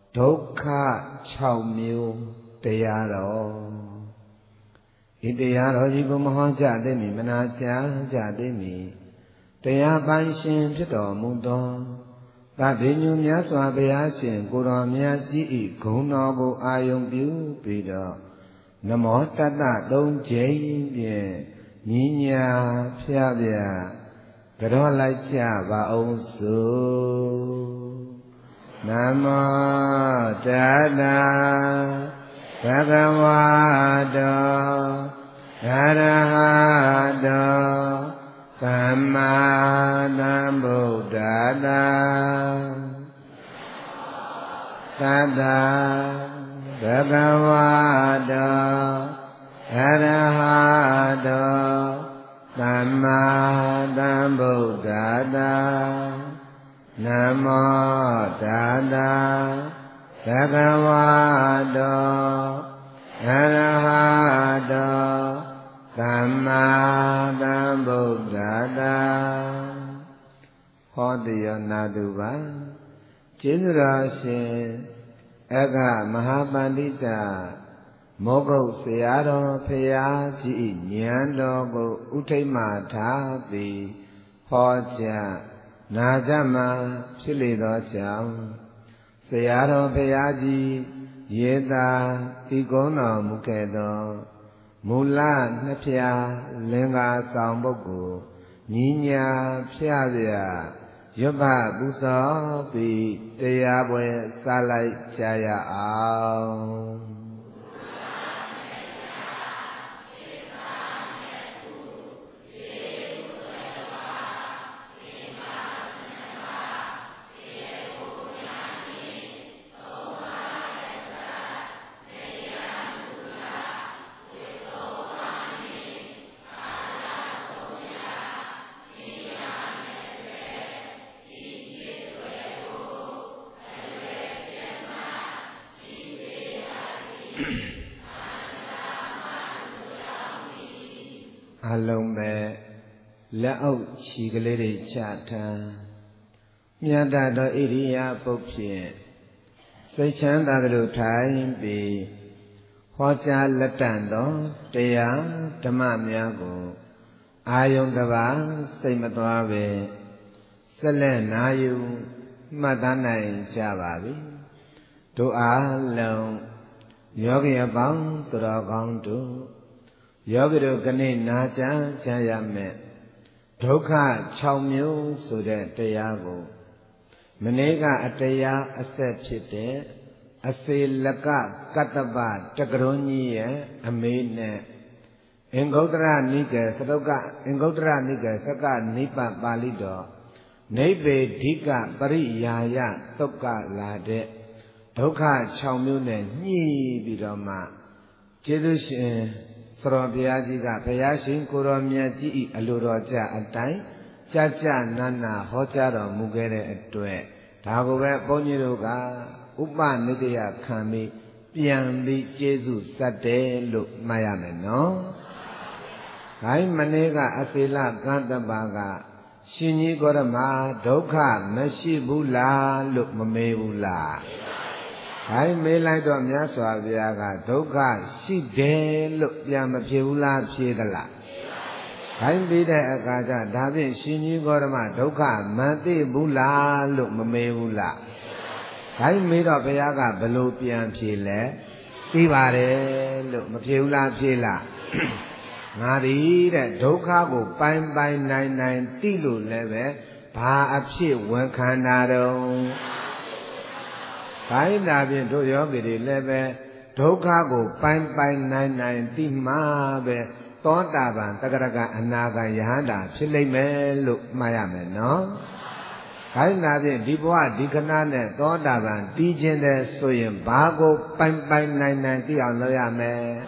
ဒုက္ခ6မျိုးတရားတော်ဤတရားတော်ကြီးကိုမဟောကြားသိမီမနာကြားကြသိမီတရားပိုင်ရှင်ဖြစ်တော်မူသောသဗ္ဗညုမြတ်စွာဘုရားရှင်ကိုယ်တော်မြတ်ကြီး၏ဂုဏ်တော်ကိုအာယုံပြုပြီးတော့နမောတတ္တ3ကြိမ်ဖြင့်ညီညာဖျားပြကြောလိုက်ကြပါအောင်စို့နမောတတ္တဘဂဝတောအရဟတောသမ္မာသမ္ဗုဒ္ဓတ္တသတ္တဘဂဝတောအရဟတောသမ္မာသမ္ဗုဒ္ဓတ္တနမောတတ္တဘဂဝတောအရဟတောသမ္မာသမ္ဗုဒ္ဓတ္တဟောတိယောနာတုပါကျေးဇူးတော်ရှင်အဂမဟာပန္တိတမောဂုတ်ဆရာတော်ဖရာကြီးဉာဏ်တော်ကိုဥထိတ်မှထားပြီးဟောကြားနာကြမှာဖြစ်လေသောကြောင့်ဆရာတော်ဖရာကြီးရေသာဤကုန်းတော်မူခဲ့သောမူလနှစ်ဖြာလင်္ကာဆောင်ပုဂ္ဂိုလ်ညီညာဖြာပြရွတ်ဖပူဇော်ပြီးတရားပွဲစလိုက်ကြရအောင်အလုံးပဲလက်အုပ်ချီကလေးတွေချထားမြတ်တော်ဣရိယာပုတ်ဖြင့်စိတ်ချမ်းသာသလိုထိုင်ပြီးဟောကြားလက်တန်သောတရားဓမ္မများကိုအာယုံတစ်ပါးစိတ်မသွားပဲဆက်လက်နာယူမှတ်သားနိုင်ကြပါပြီတို့အားလုံးယောဂီအပေါင်းသူတော်ကောင်းတို့ယောဂီတို့ကနေ့နာကြားကြရမယ်ဒုက္ခ6မျိုးဆိုတဲ့တရားကိုမနေ့ကအတရားအဆက်ဖြစ်တဲ့အစေလကကတ္တပတကရုံကြီးရဲ့အမေနဲ့အင်္ဂုတ္တရနိကေသတုကအင်္ဂုတ္တရနိကေသကနိပပါဠိတော်နိဗ္ဗေဒိကပရိယာယသုတ်ကလာတဲ့ဒုက္ခ6မျိုးနဲ့ညှိပြီးတော့မှကျေးဇူးရှင်သရောဘုရားကြီးကဘုရားရှင်ကိုရောမြတ်ကြီးအလိုတော်ကြအတိုင်းကြနာနာဟောကြားတော်မူခဲ့တဲ့အတွက်ဒါကိုပဲဘုန်းကြီးတို့ကဥပနိတယခံပြီးပြန်ပြီးကျေးဇူးဆက်တယ်လို့မှတ်ရမယ်နော်။ခိုင်းမနေ့ကအစေလကန္တပါကရှင်ကြီးဂေါရမဒုက္ခမရှိဘူးလားလို့မမေးဘူးလား။ခိုင်းမေးလိုက်တော့မြတ်စွာဘုရားကဒုက္ခရှိတယ်လို့ပြန်မဖြေဘူးလားဖြေသလား။ခိုင်းပြီးတဲ့အခါကျဒါဖြင့်ရှင်ကြီးဂေါရမဒုက္ခမသိဘူးလားလို့မမေးဘူးလား။ခိုင်းမေးတော့ဘုရားကဘလို့ပြန်ဖြေလဲသိပါတယ်လို့မဖြေဘူးလားဖြေလား။ငါဒီတဲ့ဒုက္ခကိုပိုင်နိုင်သိလို့လည်းပဲဘာအဖြစ်ဝန်ခံတာတော့ဘိုင်းတာဖြင့်တို့ယောဂီတွေလည်းပဲဒုက္ခကိုပိုင်နိုင်သိမှပဲသောတာပန်တဂရကအနာဂံယဟန္တာဖြစ်လိမ့်မယ်လို့မှားရမယ်နော်။ဘိုင်းတာဖြင့်ဒီဘဝဒီခဏနဲ့သောတာပန်တည်ခြင်းတဲ့ဆိုရင်ဘာကိုပိုင်နိုင်သိအောင်လုပ်ရမယ်။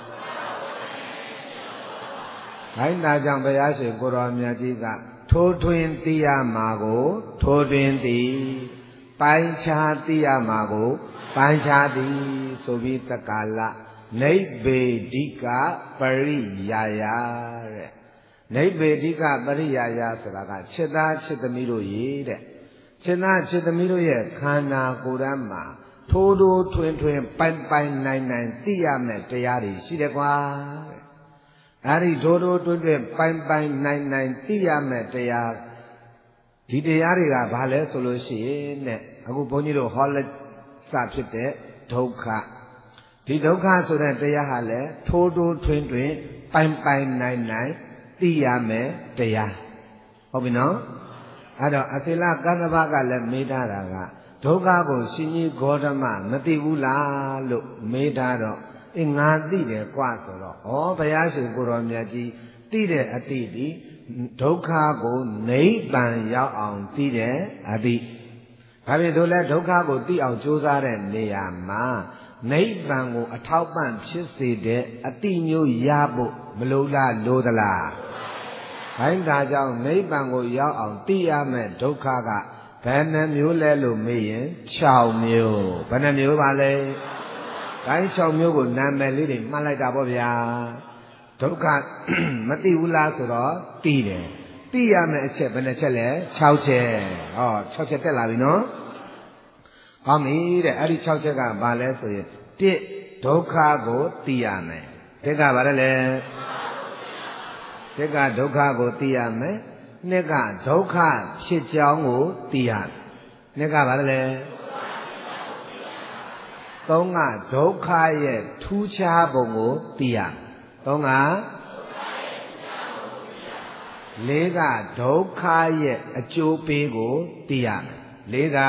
ဘိုင်းတာကြောင့်ဘုရားရှင်ကိုရောမြတ်ကြီးကထိုးထွင်းသိရမှာကိုထိုးထွင်းသိပိုင်းခြားသိရမှာကိုပိုင်းခြားသည်ဆိုပြီးတက္ကာလနိဗ္ဗေဒိကပရိယာယတဲ့နိဗ္ဗေဒိကပရိယာယဆိုတာကခြေသားခြေသမီးတို့ရေတဲ့ခြေသားခြေသမီးတို့ရဲ့ခန္ဓာကိုယ်ဓာတ်မှာထိုးထိုးထွင်းထွင်းပိုင်ပိုင်နိုင်နိုင်သိရမယ်တရားတွေရှိတယ်ကွာအဲ့ဒီထိုးထိုးထွင်းထွင်းပိုင်ပိုင်နိုင်နိုင်သိရမယ်တရားဒီတရားတွေကဘာလဲဆိုလို့ရှိရင်တဲ့အခုဘုန်းကြီးတို့ဟောလက်စဖြစ်တဲ့ဒုက္ခဒီဒုက္ခဆိုတဲ့တရားဟာလဲထိုးထိုးထွင်းထွင်းပိုင်ပိုင်နိုင်နိုင်သိရမယ်တရားဟုတ်ပြီနော်အဲ့တော့အစိလကတ္တဗကလည်းမေးထားတာကဒုက္ခကိုရှင်ကြီးဂေါတမမသိဘူးလားလို့မေးထားတော့ငါသိတယ်ကွာဆိုတော့ဩဘုရားရှင်ကိုတော်မြတ်ကြီးသိတဲ့အတိဒီဒုက္ခကိုနိဗ္ဗာန်ရောက်အောင်သိတဲ့အတိဒါဖြင့်တို့လည်းဒုက္ခကိုသိအောင်ကြိုးစားတဲ့နေရာမှာနိဗ္ဗာန်ကိုအထောက်ပံ့ဖြစ်စေတဲ့အတိမျိုးရဖို့မလိုလားလိုသလားခိုင်းဒါကြောင့်နိဗ္ဗာန်ကိုရောက်အောင်သိရမယ်ဒုက္ခကဘယ်နှမျိုးလဲလို့မေးရင်6မျိုးဘယ်နှမျိုးပါလဲခိုင်း6မျိုးကိုနာမည်လေးတွေမှတ်လိုက်တာပေါ့ဗျာဒုက္ခမသိဘူးလားဆိုတော့သိတယ်သိရမယ်အချက်ဘယ်နှချက်လဲ6ချက်ဟော6ချက်တက်လာပြီနော်ကောင်းပြီတဲ့အဲ့ဒီ6ချက်ကဘာလဲဆိုရင်1ဒုက္ခကိုသိရမယ်တစ်ကဘာလဲလဲတစ်ကဒုက္ခကိုသိရမယ်နှစ်ကဒုက္ခဖြစ်ကြောင်းကိုသိရမယ်နှစ်ကဘာလဲသုံးကဒုက္ခရဲ့ထူးခြားပုံကိုသိရမယ်သုံးကလေးကဒုက္ခရဲ့အကျိုးပေးကိုသိရမယ်လေးက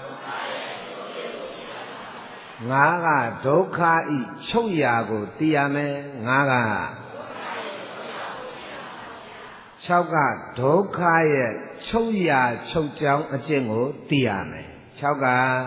ငါးကဒုက္ခဤချုပ်ရာကိုသိရမယ်ငါးက6ကဒုက္ခရဲ့ချုပ်ရာချုပ်ကြောင်းအကျင့်ကိုသိရမယ်6က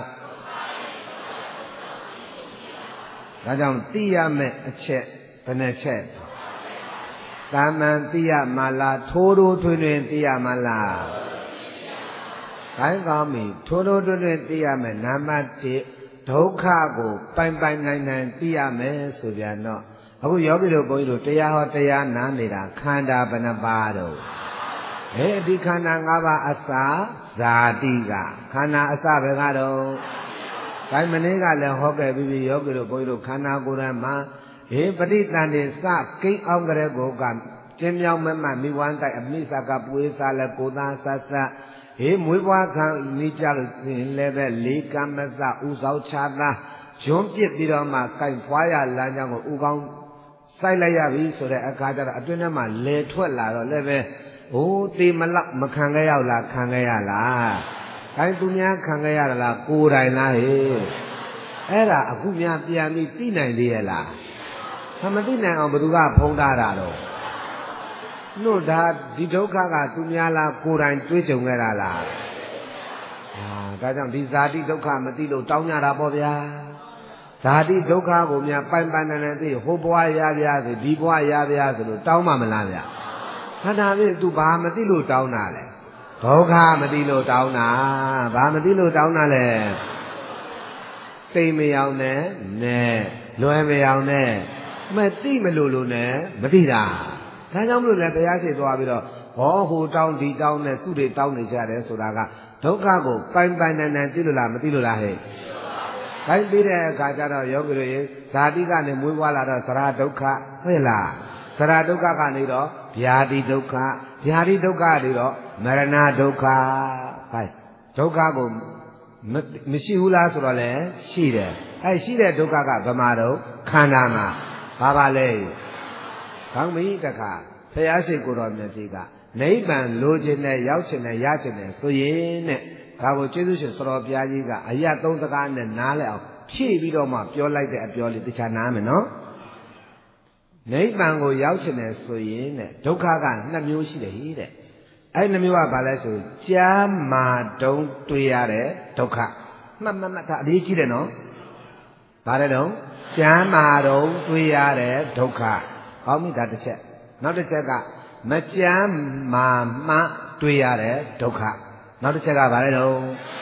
ဒါကြောင့်သိရမယ်အချက်ဘယ်နှချက်တာမန်သိရမလားထိုးထိုးထွင်းထွင်းသိရမလားခိုင်းကောင်းပြီထိုးထိုးထွင်းထွင်းသိရမယ်နံပါတ်1ဒုက္ခကိုပိုင်ပိုင်နိုင်နိုင်သိရမယ်ဆိုပြန်တော့အခုယောဂီတို့ဘုန်းကြီးတို့တရားဟောတရားနားနေတာခန္ဓာဘယ်နှပါးတော့ဒီခန္ဓာ၅ပါးအစာဇာတိကခန္ဓာအစပဲကတော့ဒါမနေ့ကလည်းဟောခဲ့ပြီးယောဂီတို့ဘုန်းကြီးတို့ခန္ဓာကိုယ်ရမှာပဋိသန္ဓေစကိန်းအောင်ကြတဲ့ကိုကကျင်းမြောင်းမမမိဝမ်းတိုက်အမိစကပွေးစားလဲကိုသားဆက်ဆက်မွေးပွားခံနေကြလို့လည်းပဲလေးကမ္မစဥသောချာသာဂျွန်းပစ်ပြီးတော့မှကြိုက်ဖွာရလမ်းကြောင်းကိုဥကောင်းစိုက်လိုက်ရပြီဆိုတဲ့အခါကျတော့အတွင်းထဲမှာလေထွက်လာတော့လည်းပဲတေမလောက်မခံခဲ့ရောက်လားခံခဲ့ရလားခိုင်းသူများခံခဲ့ရလားကိုယ်တိုင်လားဟဲ့အဲ့ဒါအခုများပြန်ပြီးသိနိုင်သေးရဲ့လားမသိနိုင်အောင်ဘယ်သူကဖုံးထားတာတော့နို့ဒါဒီဒုက္ခကသူများလားကိုယ်တိုင်တွေးကြုံခဲ့တာလားဒါကြောင့်ဒီဇာတိဒုက္ခမသိလို့တောင်းကြတာပေါ့ဗျာဇာတိဒုက္ခကိုများပိုင်ပိုင်နိုင်နိုင်သိဟိုဘဝရပြားဆိုဒီဘဝရပြားဆိုလို့တောင်းမှမလားဗျာခန္ဓာဖြင့် तू ဘာမသိလို့တောင်းတာလဲဒုက္ခမသိလို့တောင်းတာဘာမသိလို့တောင်းတာလဲတိမ်မယောင်နဲ့လွယ်မယောင်နဲ့မသိမလို့နဲ့မသိတာဒါကြောင့်မလို့လဲဘုရားရှိသွားပြီးတော့ဟိုတောင်းဒီတောင်းနဲ့စုတွေတောင်းနေကြတယ်ဆိုတာကဒုက္ခကိုပိုင်ပိုင်နိုင်နိုင်သိလို့လားမသိလို့လားဟဲ့ခိုင်းပြီးတဲ့အခါကျတော့ယောဂီတို့ရေဇာတိကနေမွေးဖွားလာတော့သရဒုက္ခဟုတ်လားသရဒုက္ခကနေတော့ဗျာတိဒုက္ခဗျာတိဒုက္ခတွေတော့မရဏဒုက္ခခိုင်းဒုက္ခကိုမရှိဘူးလားဆိုတော့လေရှိတယ်ရှိတဲ့ဒုက္ခကဗမာတော့ခန္ဓာမှာဘာပါလဲကောင်းပြီတခါဖရာရှိကိုတော်မြတ်ကြီးကနိဗ္ဗာန်လိုချင်တယ်ရောက်ချင်တယ်ရချင်တယ်ဆိုရင်တဲ့ဒါကိုကျေးဇူးရှင်သတော်ဘုရားကြီးကအရ3စကားနဲ့နားလဲအောင်ဖြည့်ပြီးတော့မှပြောလိုက်တဲ့အပြောလေးတခြားနားမယ်နော်နိဗ္ဗာန်ကိုရောက်ချင်တယ်ဆိုရင်တဲ့ဒုက္ခက2မျိုးရှိတယ်ဟိတဲ့အဲ့2မျိုးကဘာလဲဆိုကြာမာတုံးတွေ့ရတဲ့ဒုက္ခမှတ်ဒါအရေးကြီးတယ်နော်ဘာလဲတော့ကြာမာတုံးတွေ့ရတဲ့ဒုက္ခကောင်းပြီဒါတစ်ချက်နောက်တစ်ချက်ကမကြမ်းမာမှတွေ့ရတဲ့ဒုက္ခနောက်တစ်ချက်ကဘာလဲတော့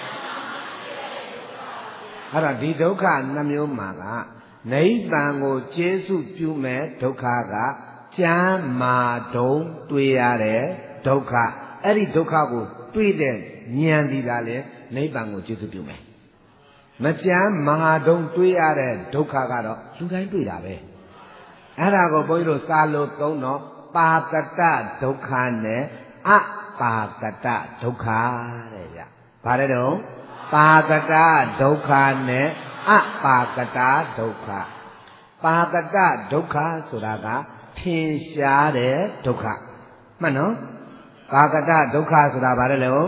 အဲ့တော့ဒီဒုက္ခ2မျိုးမှာကနိဗ္ဗာန်ကိုကျေစုပြုမဲ့ဒုက္ခကကြမ်းမာတုံးတွေ့ရတဲ့ဒုက္ခအဲ့ဒီဒုက္ခကိုတွေ့တဲ့ဉာဏ်ဒီကလည်းနိဗ္ဗာန်ကိုကျေစုပြုမယ်မကြမ်းမဟာတုံးတွေးရတဲ့ဒုက္ခကတော့လူတိုင်းတွေ့တာပဲအဲ့ဒါကိုဘုန်းကြီးတို့စာလို့သုံးတော့ပါကတဒုက္ခနဲ့အပါကတဒုက္ခတဲ့ဗျ။ဘာလဲတော့ပါကတဒုက္ခနဲ့အပါကတဒုက္ခပါကတဒုက္ခဆိုတာကထင်ရှားတဲ့ဒုက္ခမှန်နော်ပါကတဒုက္ခဆိုတာဘာလဲလို့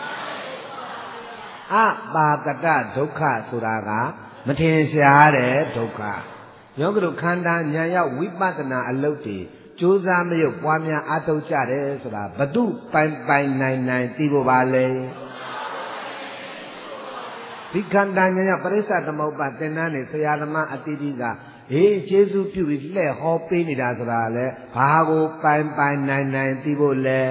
အပါကတဒုက္ခဆိုတာကမထင်ရှားတဲ့ဒုက္ခယောဂတို့ခန္ဓာဉာဏ်ရောက်ဝိပဿနာအလုပ်တွေကြိုးစားမရုပ်ပွားများအားထုတ်ကြတယ်ဆိုတာဘသူပိုင်ပိုင်နိုင်နိုင်သိဖို့ပါလေဒီခန္ဓာဉာဏ်ရောက်ပရိစ္ဆသမုပ္ပါသင်္นานနေဆရာသမားအတိတိကကျေးဇူးပြုပြီးလှဲ့ဟောပေးနေတာဆိုတာလေဘာကိုပိုင်ပိုင်နိုင်နိုင်သိဖို့လဲ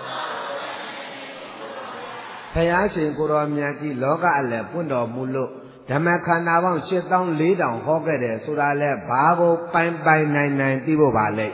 ဘုရားရှင်ကိုရောမြတ်ကြီးလောကအလယ်ပွင့်တော်မူလို့ဓမ္မခန္ဓာပေါင်း84,000ဟောခဲ့တယ်ဆိုတာလဲဘာကိုပိုင်ပိုင်နိုင်နိုင်သိဖို့ပါလဲ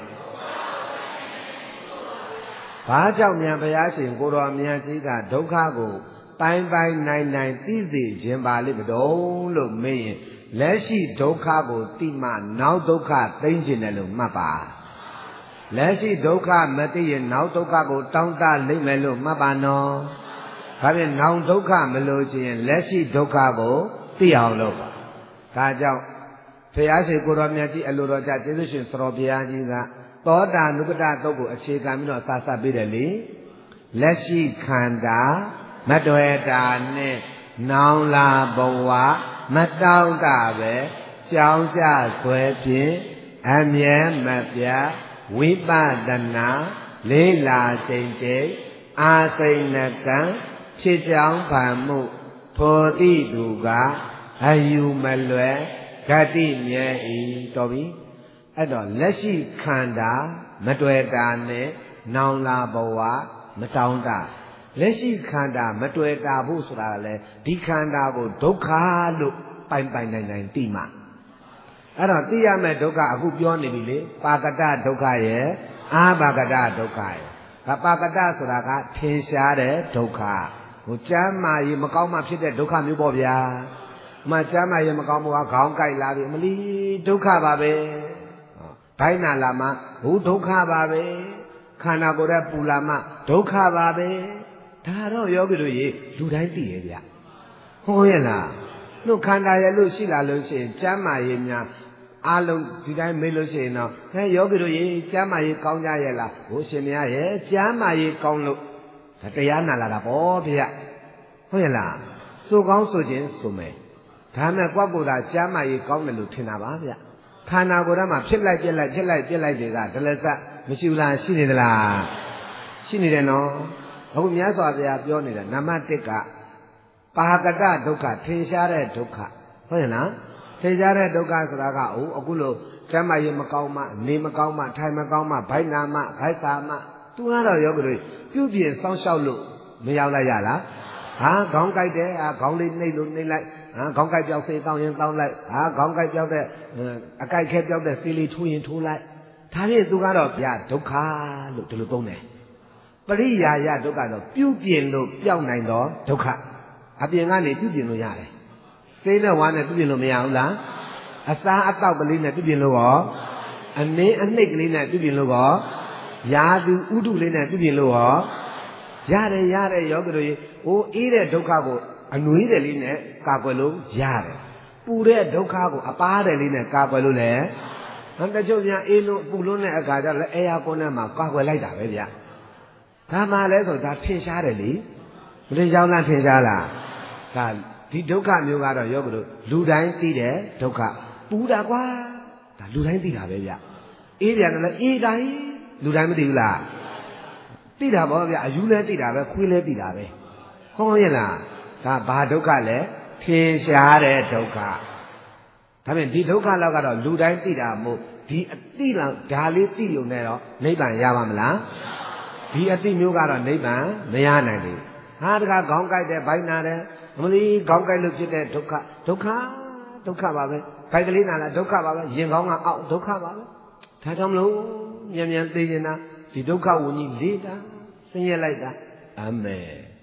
ဘာကြောင့်မြန်ဘုရားရှင်ကိုရောမြတ်ကြီးကဒုက္ခကိုပိုင်ပိုင်နိုင်နိုင်သိစေခြင်းပါလိမ့်မတော်လို့မေးရင်လက်ရှိဒုက္ခကိုသိမှနောက်ဒုက္ခသိမ့်ခြင်းတယ်လို့မှတ်ပါလက်ရှိဒုက္ခမသိရင်နောက်ဒုက္ခကိုတောင်းတလိမ့်မယ်လို့မှတ်ပါနော်ဒါဖြင့်နောက်ဒုက္ခမလို့ခြင်းလက်ရှိဒုက္ခကိုသိအောင်လုပ်ပါဒါကြောင့်ဘုရားရှင်ကိုရောမြတ်ကြီးအလိုတော်ကြကျေးဇူးရှင်သတော်ဘုရားကြီးကသောတာနုပတသုတ်ကိုအခြေခံပြီးတော့စာစပ်ပေးတယ်လေလက်ရှိခန္ဓာမတွေ့တာနဲ့နောင်လာဘဝမတောင့်တပဲကြောင်းကြဆွဲဖြင့်အမြဲမပြတ်ဝိပဿနာလေးလာချိန်ချိန်အာစိဏကံဖြစ်ကြောင်းဖန်မှုထိုတိသူကအယူမလွယ်ဂတိမြဲဤတော်ပြီအဲ့တော့လက်ရှိခန္ဓာမတွေ့တာနဲ့နောင်လာဘဝမတောင့်တလက်ရှိခန္ဓာမတွေ့တာဖို့ဆိုတာလည်းဒီခန္ဓာကိုဒုက္ခလို့ပိုင်ပိုင်နိုင်နိုင်သိမှအဲ့တော့သိရမယ့်ဒုက္ခအခုပြောနေပြီလေပါကတဒုက္ခရဲ့အာပါကတဒုက္ခရဲ့ဒါပါကတဆိုတာကထင်ရှားတဲ့ဒုက္ခဟိုကျမ်းမာရေးမကောင်းမှဖြစ်တဲ့ဒုက္ခမျိုးပေါ့ဗျာမှကျမ်းမာရေးမကောင်းမှုကခေါင်းကိုက်လာပြီမလီဒုက္ခပါပဲဘိုင်းနာလာမှဟိုဒုက္ခပါပဲခန္ဓာကိုယ်ရဲ့ပူလာမှဒုက္ခပါပဲဒါတော့ယောဂီတို့ရေလူတိုင်းသိရဲ့ဗျဟုတ်ရဲ့လားတို့ခန္ဓာရဲ့လို့ရှိလာလို့ရှိရင်ကျမ်းမာရေးများအားလုံးဒီတိုင်းမေးလို့ရှိရင်တော့ဟဲ့ယောဂီတို့ရေကျမ်းမာရေးကောင်းကြရဲ့လားဟိုရှင်မရရဲ့ကျမ်းမာရေးကောင်းလို့ဒါတရားနာလာတာပေါ့ဗျဟုတ်ရဲ့လားစိုးကောင်းဆိုခြင်းဆိုမယ်ဒါမဲ့ကွက်ကိုယ်သာကျမ်းမာရေးကောင်းတယ်လို့ထင်တာပါဗျခန္ဓာကိုယ်ထဲမှာဖြစ်လိုက်ပြက်လိုက်ဖြစ်လိုက်ပြက်လိုက်တွေကဒလစက်မရှိဘူးလားရှိနေသလားရှိနေတယ်နော်အခုမြတ်စွာဘုရားပြောနေတာနံပါတ်1ကပါကတဒုက္ခထင်ရှားတဲ့ဒုက္ခဟုတ်ရဲ့လားထင်ရှားတဲ့ဒုက္ခဆိုတာကအခုလို့ကျမ်းမာရေးမကောင်းမှနေမကောင်းမှထိုင်မကောင်းမှဗိုက်နာမှဗိုက်စာမှသူကတော့ယောဂီတွေပြုပြင်စောင့်ရှောက်လို့မရောက်လိုက်ရလားဟာခေါင်းကိုက်တယ်ဟာခေါင်းလေးနှိပ်လို့နှိပ်လိုက်ဟာခေါင်းကိုက်ပြောက်စေးတောင်းရင်တောင်းလိုက်ဟာခေါင်းကိုက်ပြောက်တဲ့အကိုက်ခဲပြောက်တဲ့ဆေးလေးထိုးရင်ထိုးလိုက်ဒါဖြင့်သူကတော့ဗျာဒုက္ခလို့ဒီလိုသုံးတယ်ပရိယာယဒုက္ခတော့ပြုပြင်လို့ပြောက်နိုင်တော့ဒုက္ခအပြင်ကနေပြုပြင်လို့ရတယ်စေးနဲ့ဝါနဲ့ပြုပြင်လို့မရဘူးလားအစားအသောက်ကလေးနဲ့ပြုပြင်လို့ရောအနည်းအနှိပ်ကလေးနဲ့ပြုပြင်လို့ရောယာသူဥဒုလေးနဲ့ပြုပြင်လို့ရောရတယ်ယောဂီတို့ရေအေးတဲ့ဒုက္ခကိုအနွေးတယ်လေးနဲ့ကာကွယ်လို့ရတယ်ပူတဲ့ဒုက္ခကိုအပါးတယ်လေးနဲ့ကာကွယ်လို့လည်းတချို့များအေးလို့ပူလို့တဲ့အခါကျတော့အေယာကွန်းထဲမှာကာကွယ်လိုက်တာပဲဗျဒါမှလည်းဆိုဒါထင်ရှားတယ်လေမထင်ရှားလားထင်ရှားလားဒါဒီဒုက္ခမျိုးကတော့ယောဂီတို့လူတိုင်းသိတဲ့ဒုက္ခပူတာကွာဒါလူတိုင်းသိတာပဲဗျအေးပြန်တယ်လည်းအေးတိုင်းလူတိုင်းမသိဘူးလားသိတာပေါ့ဗျအယူလည်းသိတာပဲခွေးလည်းသိတာပဲဟုတ်ရဲ့လားဒါဘာဒုက္ခလဲထင်ရှားတဲ့ဒုက္ခဒါဖြင့်ဒီဒုက္ခလောက်ကတော့လူတိုင်းသိတာမို့ဒီအသိလောက်ဒါလေးသိုံနဲ့တော့နိဗ္ဗာန်ရပါမလားဒီအသိမျိုးကတော့နိဗ္ဗာန်မရနိုင်ဘူးဟာတခါခေါင်းကိုက်တဲ့ဘိုင်းနာတယ်မလီခေါင်းကိုက်လို့ဖြစ်တဲ့ဒုက္ခဒုက္ခပါပဲဘိုက်ကလေးနာလားဒုက္ခပါပဲရင်ခေါင်းကအောက်ဒုက္ခပါပဲဒါကြောင့်မလို့မြန်သိနေတာဒီဒုက္ခဝဉ္ကြီးလေးတာဆင်းရဲလိုက်တာအမေ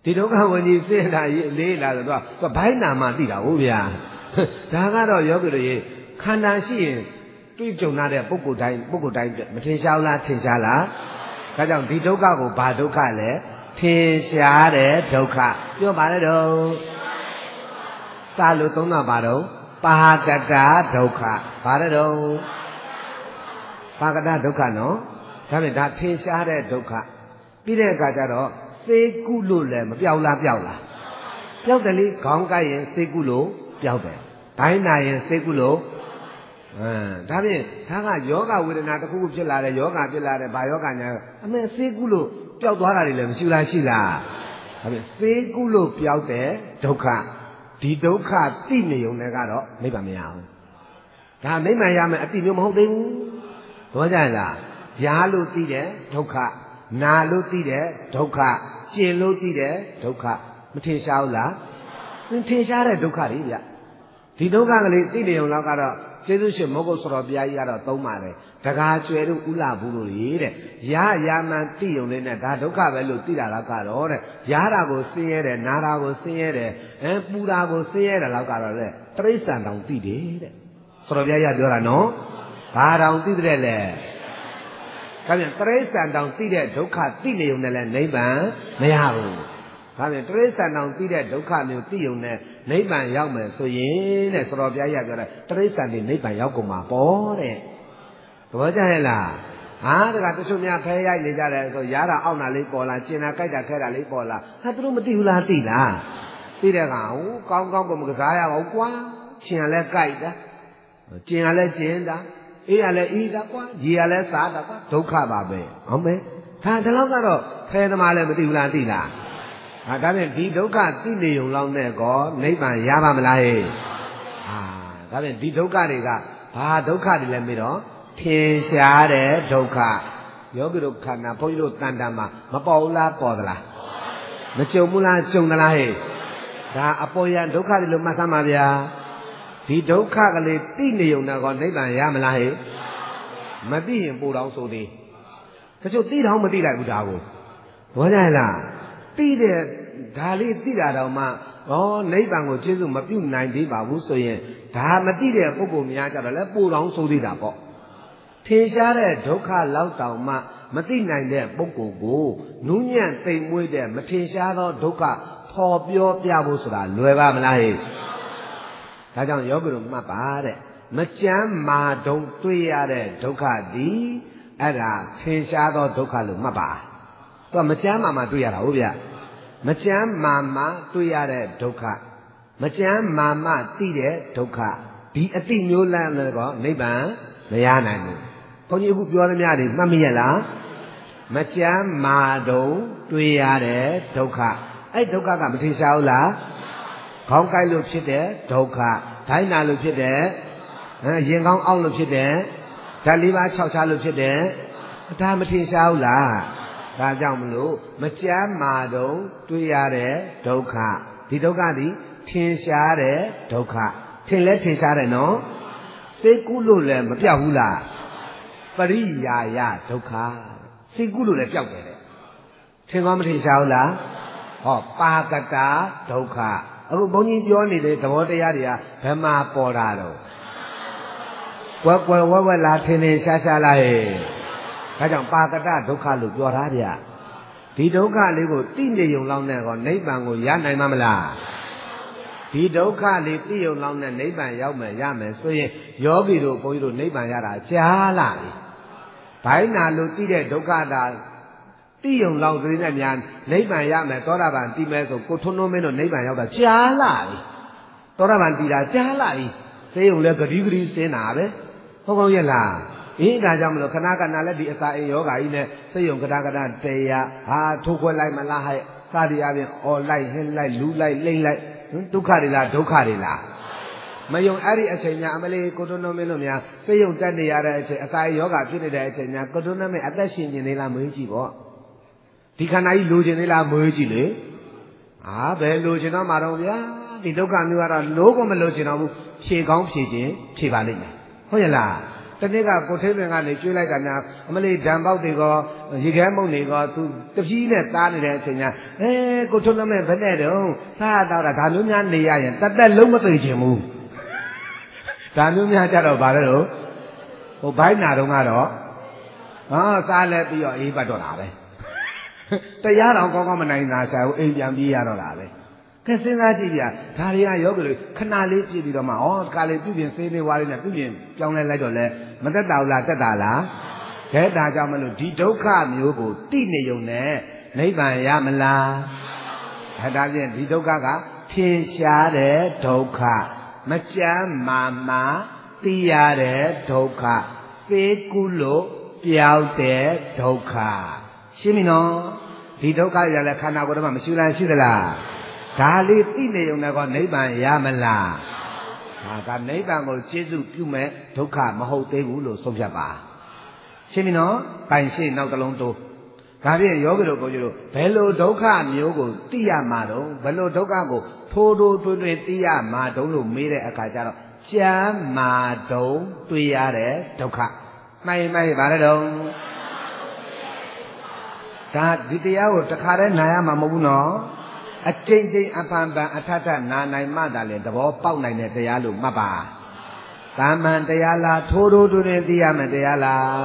ဒီဒုက္ခဝင်ကြီးစိတ်ဓာတ်လေးလာဆိုတော့သူဘိုင်းနာမှသိတာဟုတ်ဗျာဒါကတော့ယောဂီတို့ရေခန္ဓာရှိရင်တွေ့ကြုံရတဲ့ပုဂ္ဂိုလ်တိုင်းမထင်ရှားလားထင်ရှားလားဒါကြောင့်ဒီဒုက္ခကိုဘာဒုက္ခလဲထင်ရှားတဲ့ဒုက္ခပြောပါလေတော့စာလို့သုံးတာပါတော့ပါကတဒုက္ခဘာလဲတော့ပါကတဒုက္ခနော်ဒါပေမဲ့ဒါထင်ရှားတဲ့ဒုက္ခပြီးတဲ့အခါကျတော့သေကုလို့လည်းမပြောက်လားပြောက်တယ်လေခေါင်းကိုက်ရင်သေကုလို့ပြောက်တယ်ဘိုင်းနာရင်သေကုလို့ဒါဖြင့်ဒါကယောဂဝေဒနာတစ်ခုခုဖြစ်လာတယ်ယောဂဖြစ်လာတယ်ဘာယောဂညာအမေသေကုလို့ပျောက်သွားတာတွေလည်းမရှိလားရှိလားဒါဖြင့်သေကုလို့ပျောက်တဲ့ဒုက္ခဒီဒုက္ခသိနေုံနဲ့ကတော့နိဗ္ဗာန်မရဘူးဒါနိဗ္ဗာန်ရမယ်အတိမျိုးမဟုတ်သေးဘူးတော့ကြလားယားလို့သိတဲ့ဒုက္ခနာလို့သိတဲ့ဒုက္ခကျင်လို့သိတဲ့ဒုက္ခမထင်ရှားဘူးလားထင်ရှားတဲ့ဒုက္ခတွေဗျဒီဒုက္ခကလေးသိနေုံလောက်ကတော့ကျေးဇူးရှင်မောဂုတ်ဆောတော်ဘုရားကြီးကတော့သုံးပါတယ်တကားကျွဲတို့ဥလာဘူးလို့တဲ့ရာမှန်သိုံလေးနဲ့ဒါဒုက္ခပဲလို့သိတာလောက်ကတော့တဲ့ရာတာကိုဆင်းရဲတယ်နာတာကိုဆင်းရဲတယ်ပူတာကိုဆင်းရဲတယ်လောက်ကတော့လေတရိစ္ဆာန်တောင်သိတယ်တဲ့ဆောတော်ဘုရားကြီးပြောတာနော်ဘာတောင်သိတဲ့လဲဒါပြန်တရိစ္ဆာန်တောင်သိတဲ့ဒုက္ခသိနေုံနဲ့လဲနိဗ္ဗာန်မရဘူးဒါပြန်တရိစ္ဆာန်တောင်သိတဲ့ဒုက္ခမျိုးသိုံနဲ့နိဗ္ဗာန်ရောက်မယ်ဆိုရင်တဲ့ဆောတော်ဘုရားကြီးပြောတယ်တရိစ္ဆာန်ဒီနိဗ္ဗာန်ရောက်ကုန်မှာပေါ့တဲ့သဘောကျရဲ့လားဟာတကတချို့များဖဲရိုက်နေကြတယ်ဆိုရားတာအောက်နာလေးပေါ်လာကျင်တာကြိုက်တာခဲတာလေးပေါ်လာဟာသူတို့မသိဘူးလားသိလားသိတဲ့ကောင်ကောင်းကိုမကစားရပါဘူးကွာကျင်လည်းကြိုက်တာကျင်လည်းကျင်တာအေးရလည်းအေးတာကွာရေရလည်းစားတာကွာဒုက္ခပါပဲဟုတ်မယ်ဒါဒီလောက်ကတော့ဖဲသမားလည်းမသိဘူးလားသိလားဟာဒါဖြင့်ဒီဒုက္ခသိနေုံလောက်နဲ့ကောနိဗ္ဗာန်ရပါမလားဟဲ့ဟာဒါဖြင့်ဒီဒုက္ခတွေကဘာဒုက္ခတွေလဲမေးတော့ထင်ရှားတဲ့ဒုက္ခယောဂီတို့ခန္ဓာဘုန်းကြီးတို့တန်တမ်းမှာမပေါ်ဘူးလားပေါ်သလားမကြုံဘူးလားကြုံသလားဟဲ့ဒါအပေါ်ရန်ဒုက္ခတွေလို့မှတ်သမှာဗျာဒီဒုက္ခကလေးသိနေုံနဲ့ကောနိဗ္ဗာန်ရမလားဟဲ့မသိရင်ပို့တော်ဆိုသေးတချို့သိတော့မသိလိုက်ဘူးဒါကိုဘောကြလားသိတဲ့ဒါလေးသိတာတော့မှနိဗ္ဗာန်ကိုကျေးဇူးမပြုနိုင်သေးပါဘူးဆိုရင်ဒါမသိတဲ့ပုဂ္ဂိုလ်များကြတော့လဲပို့တော်ဆိုသေးတာပေါ့ထင်ရှားတဲ့ဒုက္ခလောက်တောင်မှမသိနိုင်တဲ့ပုဂ္ဂိုလ်ကိုနူးညံ့သိမ်မွေ့တဲ့မထင်ရှားသောဒုက္ခဖော်ပြောပြဖို့ဆိုတာလွယ်ပါမလားဟဲ့ဒါကြောင့်ယောဂီတို့မှတ်ပါတဲ့မကြမ်းမာတုံတွေ့ရတဲ့ဒုက္ခသည်အဲ့ဒါထင်ရှားသောဒုက္ခလို့မှတ်ပါသူကမကြမ်းမာမှတွေ့ရတာဟုတ်ဗျမကြမ်းမာမှတွေ့ရတဲ့ဒုက္ခမကြမ်းမာမှသိတဲ့ဒုက္ခဒီအတိမျိုးလမ်းလည်းကောနိဗ္ဗာန်မရနိုင်ဘူးဘုန်းကြီးအခုပြောသမျှတွေမှတ်မိရလားမကြမ်းမာတုံတွေ့ရတဲ့ဒုက္ခအဲ့ဒုက္ခကမထင်ရှားဘူးလားခေါင်းကိုက်လို့ဖြစ်တဲ့ဒုက္ခဒိုင်းနာလို့ဖြစ်တဲ့ရင်ကောင်းအောင့်လို့ဖြစ်တဲ့ဓာတ်လေးပါးခြောက်ခြားလို့ဖြစ်တဲ့ဒါမထင်ရှားဘူးလားဒါကြောင့်မလို့မကြမ်းမာတုံတွေ့ရတဲ့ဒုက္ခဒီဒုက္ခသည်ထင်ရှားတဲ့ဒုက္ခထင်လဲထင်ရှားတယ်နော်စိတ်ကူးလို့လည်းမပြောက်ဘူးလားပရိယာယဒုက္ခစိတ်ကူးလို့လည်းပြောက်တယ်တဲ့ထင်ကောမထင်ရှားဘူးလားဟောပါကတာဒုက္ခအခုဘုန်းကြီးပြောနေတဲ့သဘောတရားတွေကဘယ်မှာပေါ်တာတော့ကွယ်ဝဲလားထင်ရှားလားဟဲ့ဒါကြောင့်ပါကတဒုက္ခလို့ပြောထားဗျဒီဒုက္ခလေးကိုသိနေုံလောက်နဲ့ကောနိဗ္ဗာန်ကိုရနိုင်မှာမလားဒီဒုက္ခလေးသိုံလောက်နဲ့နိဗ္ဗာန်ရောက်မယ်ရမယ်ဆိုရင်ယောဂီတို့ဘုန်းကြီးတို့နိဗ္ဗာန်ရတာကြားလာပြီဘိုင်းနာလို့သိတဲ့ဒုက္ခတာသိုံလောက်တည်းနဲ့များနိဗ္ဗာန်ရမယ်သောတာပန်တည်မယ်ဆိုကိုထွန်းထွန်းမင်းတို့နိဗ္ဗာန်ရောက်တာကြားလာပြီသောတာပန်တည်တာကြားလာပြီသိုံလဲဂတိဂတိစင်းတာပဲဟုတ်ကောင်းရဲ့လားဒါကြောင့်မလို့ခဏခဏလည်းဒီအစာအိမ်ယောဂါကြီးနဲ့စိတ်ယုံကတာကတာတရားဟာထိုးခွဲလိုက်မလားဟဲ့စသည်အပြင်အော်လိုက်ဟင်းလိုက်လူလိုက်လိမ့်လိုက်ဒုက္ခတွေလားဒုက္ခတွေလားမယုံအဲ့ဒီအချိန်များအမလေးကိုတွန်းတွန်းမင်းတို့များစိတ်ယုံတက်နေရတဲ့အချိန်အစာအိမ်ယောဂါဖြစ်နေတဲ့အချိန်များကိုတွန်းတွန်းမင်းအသက်ရှင်နေသေးလားမွေးကြည့်ပေါ့ဒီခန္ဓာကြီးလိုချင်သေးလားမွေးကြည့်လေဘယ်လိုချင်တော့မှာတော့ဗျာဒီဒုက္ခမျိုးကတော့လိုးကိုမလိုချင်တော့ဘူးဖြေကောင်းဖြေခြင်းဖြေပါလိမ့်မယ်ဟုတ်ရဲ့လားတနေ့ကကိုထိတ်လွင်ကနေကျွေးလိုက်တာများအမလေးဓာန်ပေါက်တွေကရေခဲမုံတွေကသူတပြင်းနဲ့သားနေတဲ့အချိန်ကကိုထုံးလုံးမဲ့ဘယ်နဲ့တုန်းစားတော့တာဒါမျိုးများနေရရင်တသက်လုံးမသိချင်ဘူးဒါမျိုးများကြတော့ဗါလဲလို့ဟိုဘိုင်းနာတော့ကတော့စားလဲပြီးတော့အေးပတ်တော့တာပဲတရားတော်ကောင်းကောင်းမနိုင်တာရှာကိုအိမ်ပြန်ပြေးရတော့တာပဲကဲစဉ်းစားကြည့်ဗျာဒါတွေကယောဂီတွေခဏလေးပြည့်ပြီးတော့မှတခါလေးပြုပြင်ဆေးလေးဝါးလေးနဲ့ပြုပြင်ပြောင်းလဲလိုက်တော့လဲမသက်တာဘူးလားတက်တာလားခဲဒါကြောင့်မလို့ဒီဒုက္ခမျိုးကိုတိနေုံနဲ့နိဗ္ဗာန်ရမလားဒါဖြင့်ဒီဒုက္ခကထင်ရှားတဲ့ဒုက္ခမကြမ်းမာသိရတဲ့ဒုက္ခသေကုလို့ပြောက်တဲ့ဒုက္ခရှင်းပြီနော်ဒီဒုက္ခရလည်းခန္ဓာကိုယ်ထဲမှာမရှိလားရှိသလားဒါလေးသိနေုံနဲ့ကောနိဗ္ဗာန်ရမလားဒါနိဗ္ဗာန်ကိုကျေးဇူးပြုမဲ့ဒုက္ခမဟုတ်သေးဘူးလို့ဆုံးဖြတ်ပါရှင်းပြီနော်တိုင်ရှိနောက်တစ်လုံးတိုးဒါဖြင့်ယောဂီတို့ကိုကြီးတို့ဘယ်လိုဒုက္ခမျိုးကိုသိရမှာတော့ဘယ်လိုဒုက္ခကိုထိုးထွင်းသိရမှာတုံးလို့မေးတဲ့အခါကျတော့ကြမ်းမာတုံးတွေ့ရတဲ့ဒုက္ခမှန်ပါလေတော့ဒါဒီတရားကိုတခါတည်းနာရမှာမဟုတ်ဘူးနော်အကျဉ်းချင်းအပန်ပန်အထထနာနိုင်မှသာလေသဘောပေါက်နိုင်တဲ့တရားလို့မှတ်ပါသာမန်တရားလားထိုးထွင်းသိရမယ်တရားလား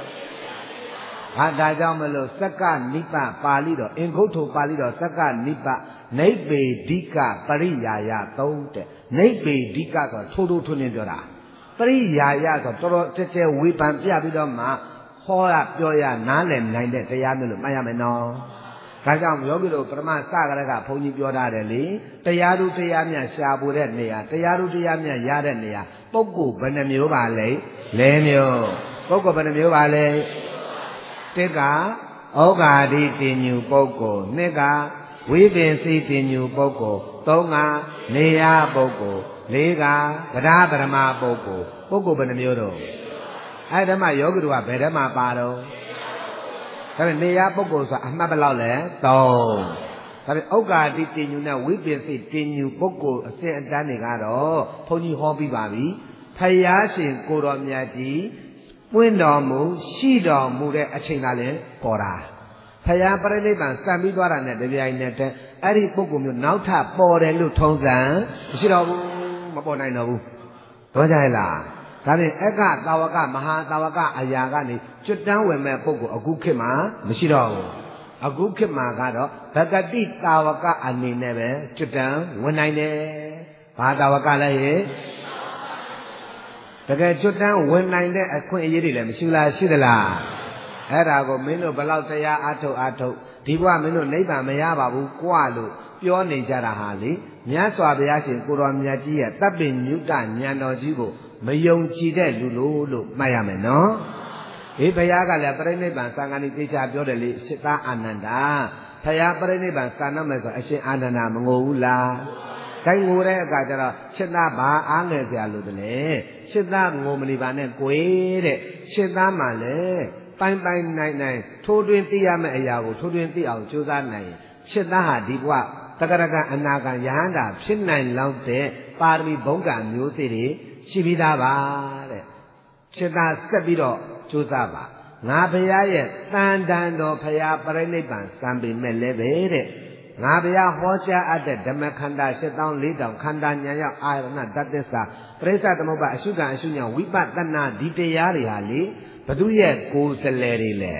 ဒါကြောင့်မလို့စက္ကနိပပါဠိတော်အင်္ဂုတ္တပါဠိတော်စက္ကနိပနိဗ္ဗေဒိကပရိယာယသုံးတဲ့နိဗ္ဗေဒိကဆိုထိုးထွင်းပြောတာပရိယာယဆိုတော်တော်ကြဲကြဲဝေဖန်ပြပြီးတော့မှဟောရပြောရနားလည်နိုင်တဲ့တရားမျိုးလို့မှတ်ရမယ်နော်ဒါကြောင့်ယောဂီတို့ပရမစကရကဘုန်းကြီးပြောထားတယ်လေတရားသူတရားမြတ်ရှာဖို့တဲ့နေရာတရားသူတရားမြတ်ရတဲ့နေရာပုဂ္ဂိုလ်ဘယ်နှမျိုးပါလဲ၄မျိုးပုဂ္ဂိုလ်ဘယ်နှမျိုးပါလဲတစ်ကဩဃာတိတင်ညူပုဂ္ဂိုလ်နှစ်ကဝိပင်စိတင်ညူပုဂ္ဂိုလ်သုံးကနေယပုဂ္ဂိုလ်လေးကဗဒပရမပုဂ္ဂိုလ်ပုဂ္ဂိုလ်ဘယ်နှမျိုးတော့အဲ့ဒါမှယောဂီတို့ကဘယ်ထဲမှာပါတော့ဒါပေမဲ့နေရပုဂ္ဂိုလ်ဆိုအမှတ်ဘယ်လောက်လဲ3ဒါပေမဲ့ဥက္ကာတိတင်ညူနဲ့ဝိပင်စိတင်ညူပုဂ္ဂိုလ်အစဉ်အတန်းတွေကတော့ဘုန်းကြီးဟောပြီးပါပြီဖယားရှင်ကိုတော်မြတ်ကြီးပွင့်တော်မူရှိတော်မူတဲ့အချိန်ကလည်းပေါ်တာဖယားပရိနိဗ္ဗာန်စံပြီးသွားတာနဲ့တပြိုင်နက်တည်းအဲ့ဒီပုဂ္ဂိုလ်မျိုးနောက်ထပ်ပေါ်တယ်လို့ထုံးစံမရှိတော့ဘူးမပေါ်နိုင်တော့ဘူးတော့ကြရဲ့လားဒါဖြင့်အက္ခသာဝကမဟာသာဝကအရာကနေကျွတ်တန်းဝင်မဲ့ပုဂ္ဂိုလ်အခုခေတ်မှာမရှိတော့ဘူးအခုခေတ်မှာကတော့ဗကတိသာဝကအနေနဲ့ပဲကျွတ်တန်းဝင်နိုင်တယ်ဘာသာဝကလဲဟဲ့တကယ်ကျွတ်တန်းဝင်နိုင်တဲ့အခွင့်အရေးတွေလည်းမရှိလားရှိသလားအဲ့ဒါကိုမင်းတို့ဘလောက်တရားအထုတ်ဒီဘဝမင်းတို့နိဗ္ဗာန်မရပါဘူးကြွလို့ပြောနေကြတာဟာလေမြတ်စွာဘုရားရှင်ကိုတော်မြတ်ကြီးရဲ့တပ်ပင်ညုတဉာဏ်တော်ကြီးကိုမယုံကြည်တဲ့လူလို့မှတ်ရမယ်နော်ဒီဘုရားကလည်းပရိနိဗ္ဗာန်သံဃာနိသေချာပြောတယ်လေရှစ်သားအာနန္ဒာဘုရားပရိနိဗ္ဗာန်စံတော့မယ်ဆိုအရှင်အာနန္ဒာမငိုဘူးလားကိုင်ငိုတဲ့အခါကျတော့ရှစ်သားဘာအားငယ်စရာလို့တလဲရှစ်သားငိုမနေပါနဲ့ကိုယ်တဲ့ရှစ်သားမှလည်းပိုင်နိုင်ထိုးတွင်သိရမယ့်အရာကိုထိုးတွင်သိအောင်ကြိုးစားနိုင်ရှစ်သားဟာဒီဘဝတက္ကရာကအနာကယဟန္တာဖြစ်နိုင်လောက်တဲ့ပါရမီဘုံကမျိုးစေ့တွေရှိပြီးသားပါတဲ့ရှစ်သားဆက်ပြီးတော့ကြိုးစားပါငါဘုရားရဲ့တန်တန်တော်ဘုရားပရိနိဗ္ဗာန်စံပေမဲ့လည်းပဲတဲ့ငါဘုရားဟောကြားအပ်တဲ့ဓမ္မခန္ဓာ7400ခန္ဓာဉာဏ်ရောက်အာရဏတတ္တစ္ဆာပရိစ္ဆသမုပ္ပါအရှုခံအရှုညာဝိပဿနာဒီတရားတွေဟာလေဘသူရဲ့ကိုယ်စလဲတွေလဲ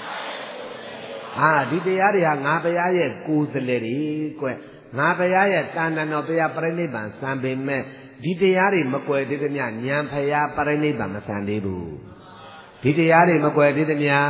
ဒီတရားတွေဟာငါဘုရားရဲ့ကိုယ်စလဲတွေကွငါဘုရားရဲ့တန်တန်တော်ဘုရားပရိနိဗ္ဗာန်စံပေမဲ့ဒီတရားတွေမကွယ်သေးသမျှဉာဏ်ဘုရားပရိနိဗ္ဗာန်မစံသေးဘူးဒီတရားတွေမကွယ်သေးသမျှ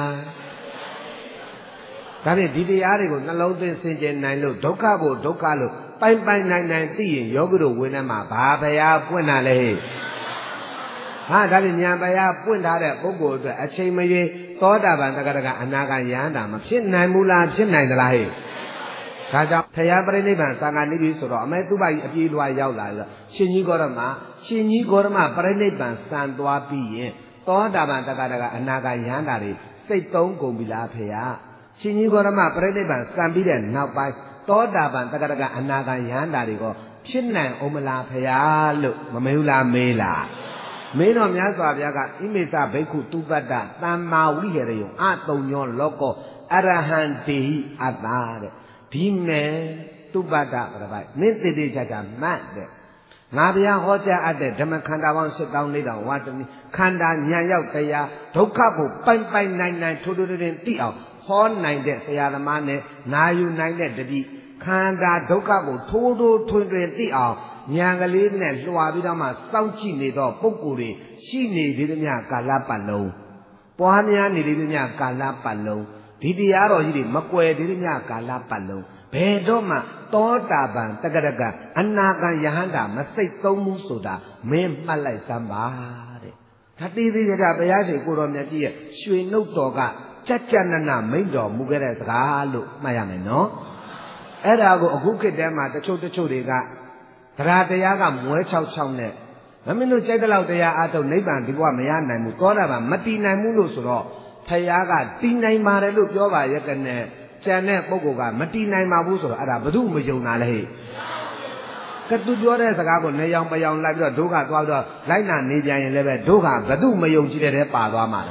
ဒါဖြင့်ဒီတရားတွေကိုနှလုံးသွင်းဆင်ခြင်နိုင်လို့ဒုက္ခကိုဒုက္ခလို့ပိုင်နိုင်သိရင်ယောဂီတို့ဝိနည်းမှာဘာဘုရားပွင့်တာလဲဒါဖြင့်ဉာဏ်ဘုရားပွင့်ထားတဲ့ပုဂ္ဂိုလ်အတွက်အချိန်မရွေးသောတာပန်တက္ကရာအနာဂတ်ယဟန္တာမဖြစ်နိုင်ဘူးလားဖြစ်နိုင်သလားဟဲ့ဒါကြောင့်ဘုရားပရိနိဗ္ဗာန်သံဃာနိပြီဆိုတော့အမဲသူပါကြီးအပြေးလွှာရောက်လာလို့ရှင်ကြီးဂေါရမပရိနိဗ္ဗာန်စံသွားပြီးရင်သောတာပန်တက္ကရာအနာဂတ်ယဟန္တာတွေစိတ်သုံးကုန်ပြီလားဖေဟာရှင်ကြီးဂေါရမပရိနိဗ္ဗာန်စံပြီးတဲ့နောက်ပိုင်းသောတာပန်တက္ကရာအနာဂတ်ယဟန္တာတွေကဖြစ်နိုင်အောင်မလားဖေဟာလို့မမေးဘူးလားမေးလား没那面说别个，因为啥被苦都不得，但马尾的人啊，都用那个阿拉汉地阿达的，地面都不得，不得，没得的家家慢的。那边好家阿的，他们看到往食堂里头，我这里看到人要这样，都看不白白奶奶，突突的掉，好奶的，这样的嘛呢，哪有奶奶的地？看到都看不突突突的掉。两个里呢，说比他嘛，烧鸡那道不过的，西内的面干拉板楼，巴面的面干拉板楼，弟弟亚罗伊的么贵的面干拉板楼，别多嘛，多大班这个，安那个也喊他么谁都没说的，没买来三把的，他弟弟家不要是过了面子，水弄多个，家家那没着，没给他啥路，嘛样没喏，哎，那个我给他嘛，他抽的个。他这样个摸敲敲呢，我们都觉得老这样啊，都那边的话没安难木，搞了吧，没地难木路说，他呀个地难嘛的路标吧，也跟呢，这呢不过个没地难嘛不说，啊，他不都没有拿来，可都觉得这个那样不样来个都个多少，来那那边人那边都个不都没有记得的八多嘛的，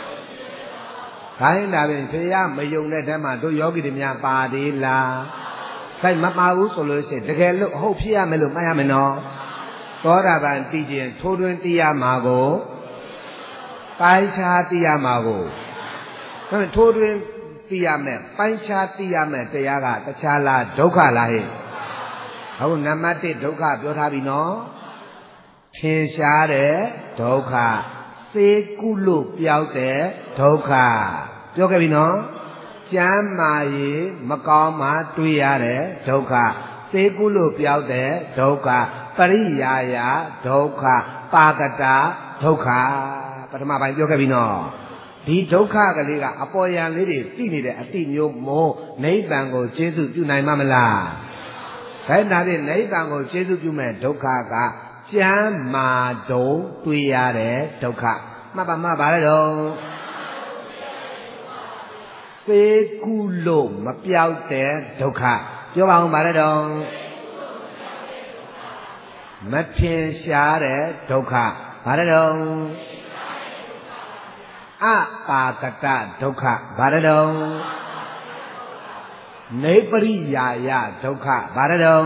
看那边这样没有那他妈都要给他们八的啦。在马马乌说了些，这个路后皮啊没路嘛呀没喏，多大班地震，突然地呀马个，白茶地呀马个，那么突然地呀没，白茶地呀没，这样个，这茶啦，都卡啦嘿，好，那么的都卡表他比喏，天下的都卡，谁咕噜表的都卡，表个比喏。ကျမ်းမာရေးမကောင်းမှတွေ့ရတဲ့ဒုက္ခသေကုလို့ပြောက်တဲ့ဒုက္ခပရိယာယဒုက္ခပါကတာဒုက္ခပထမပိုင်းပြောခဲ့ပြီနော်ဒီဒုက္ခကလေးကအပေါ်ယံလေးတွေသိနေတဲ့အတိမျိုးမို့နိဗ္ဗာန်ကိုကျေးဇူးပြုနိုင်မှာမလားဒါနဲ့နိဗ္ဗာန်ကိုကျေးဇူးပြုမဲ့ဒုက္ခကကျမ်းမာတုံးတွေ့ရတဲ့ဒုက္ခမှတ်ပါလေတော့သေကုလို့မပြောက်တဲ့ဒုက္ခပြောပါဦးပါလေတော့မထင်ရှားတဲ့ဒုက္ခပါလေတော့အပါကတဒုက္ခပါလေတော့နေပရိယာယဒုက္ခပါလေတော့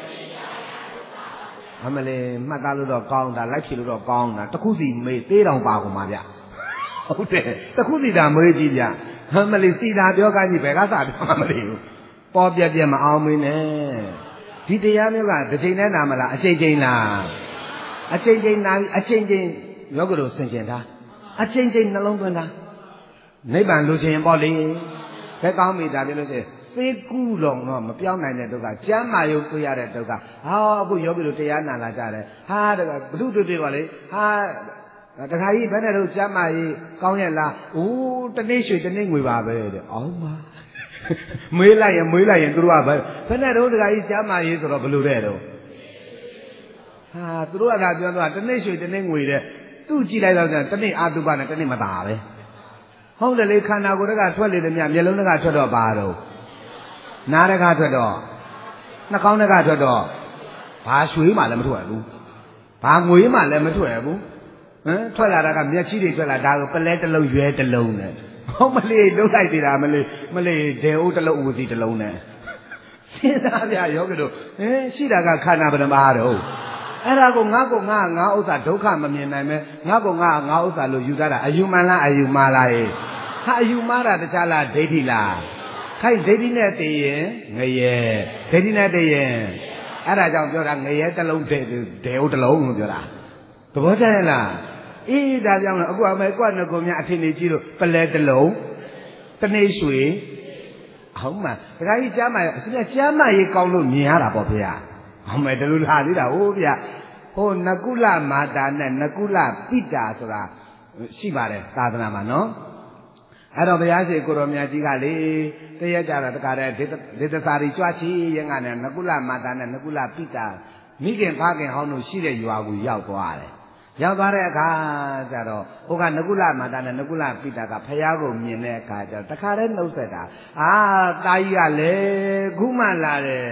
အမလေးမှတ်သားလို့တော့ကောင်းတာလိုက်ဖြစ်လို့တော့ကောင်းတာတခုစီမေးသေးတော်ပါကုန်ပါဗျဟုတ်တယ်တခုစီတာမေးကြည့်ဗျမလေးစီတာပြောကကြီးဘယ်ကစားပြောမှမလေးဘူးပေါ်ပြပြမအောင်မင်းနဲ့ဒီတရားမျိုးကတစ်ချိန်နဲ့နာမလားအချိန်ချင်းလားအချိန်ချင်းနာအချိန်ချင်းယောဂတို့ဆင်ကျင်တာအချိန်ချင်းနှလုံးသွင်းတာနိဗ္ဗာန်လိုချင်ပေါ့လေဘယ်ကောင်းမိတာပြောလို့ရှိရင်သေကုလုံးတော့မပြောင်းနိုင်တဲ့ဒုက္ခကျမ်းမာယုတ်တွေ့ရတဲ့ဒုက္ခဟာအခုယောဂတို့တရားနာလာကြတယ်ဟာတကဘုသူတွေ့ပါလေဟာတခါကြီးဘယ်နဲ့တော့ကျမ်းမာရေးကောင်းရဲ့လားအိုးတနေ့ရွှေတနေ့ငွေပါပဲတဲ့အောင်ပါမွေးလိုက်ရင်သူတို့ကဘယ်နဲ့တော့တခါကြီးကျမ်းမာရေးဆိုတော့ဘယ်လိုတဲ့တော့ဟာသူတို့ကသာပြောတော့တနေ့ရွှေတနေ့ငွေတဲ့သူ့ကြည့်လိုက်တော့တနေ့အာတုပနဲ့တနေ့မသာပဲဟုတ်တယ်လေခန္ဓာကိုယ်ကထွက်လေတယ်မြမျက်လုံးကထွက်တော့ပါတော့နားကထွက်တော့နှာခေါင်းကထွက်တော့ဘာရွှေမှလည်းမထွက်ဘူးဘာငွေမှလည်းမထွက်ဘူးထွက်လာတာကမျက်ကြီးတွေထွက်လာဒါကိုပလဲတစ်လုံးရွဲတစ်လုံးနဲ့ဟုတ်မလေးလုံးလိုက်သေးတာမလေးဒေအိုးတစ်လုံးဦးစီတစ်လုံးနဲ့စဉ်းစားပြယောဂတို့ရှိတာကခန္ဓာပရမတော့အဲ့ဒါကိုငါဥစ္စာဒုက္ခမမြင်နိုင်မဲငါဥစ္စာလို့ယူထားတာအယူမှန်လားအယူမှားလားဟာအယူမှားတာတခြားလားဒိဋ္ဌိလားခိုင်ဒိဋ္ဌိနဲ့တည်ရင်ငရဲဒိဋ္ဌိနဲ့တည်ရင်အဲ့ဒါကြောင့်ပြောတာငရဲတစ်လုံးဒေအိုးတစ်လုံးလို့ပြောတာသဘောကျရဲ့လားအေးဒါကြောင့်လည်းအခုအမေကွက်နှစ်ကိုများအထင်ကြီးကြည့်လို့ပလဲတစ်လုံးတနေ့ရွှေဟုတ်မှာဒကာကြီးကြားမှာအစင်းကြားမှာရေးကောင်းလို့မြင်ရတာပေါ့ဖေဟာဟုတ်မယ်တလူလာသေးတာဟိုဗျဟိုနကုလမာတာနဲ့နကုလပိတာဆိုတာရှိပါတယ်သာသနာမှာနော်အဲ့တော့ဘုရားရှိခိုးတော်မြတ်ကြီးကလေတရက်ကြတာတခါတည်းဒေသစာရီကြွားချီရင်ကနဲ့နကုလမာတာနဲ့နကုလပိတာမိခင်ဖခင်ဟောင်းတို့ရှိတဲ့ရွာကိုရောက်သွားတယ်ရောက်သွားတဲ့အခါကျတော့ဟိုကနကုလမာတာနဲ့နကုလပိတာကဖះကိုမြင်တဲ့အခါကျတော့တခါတည်းနှုတ်ဆက်တာအာတာကြီးကလည်းခုမှလာတယ်တ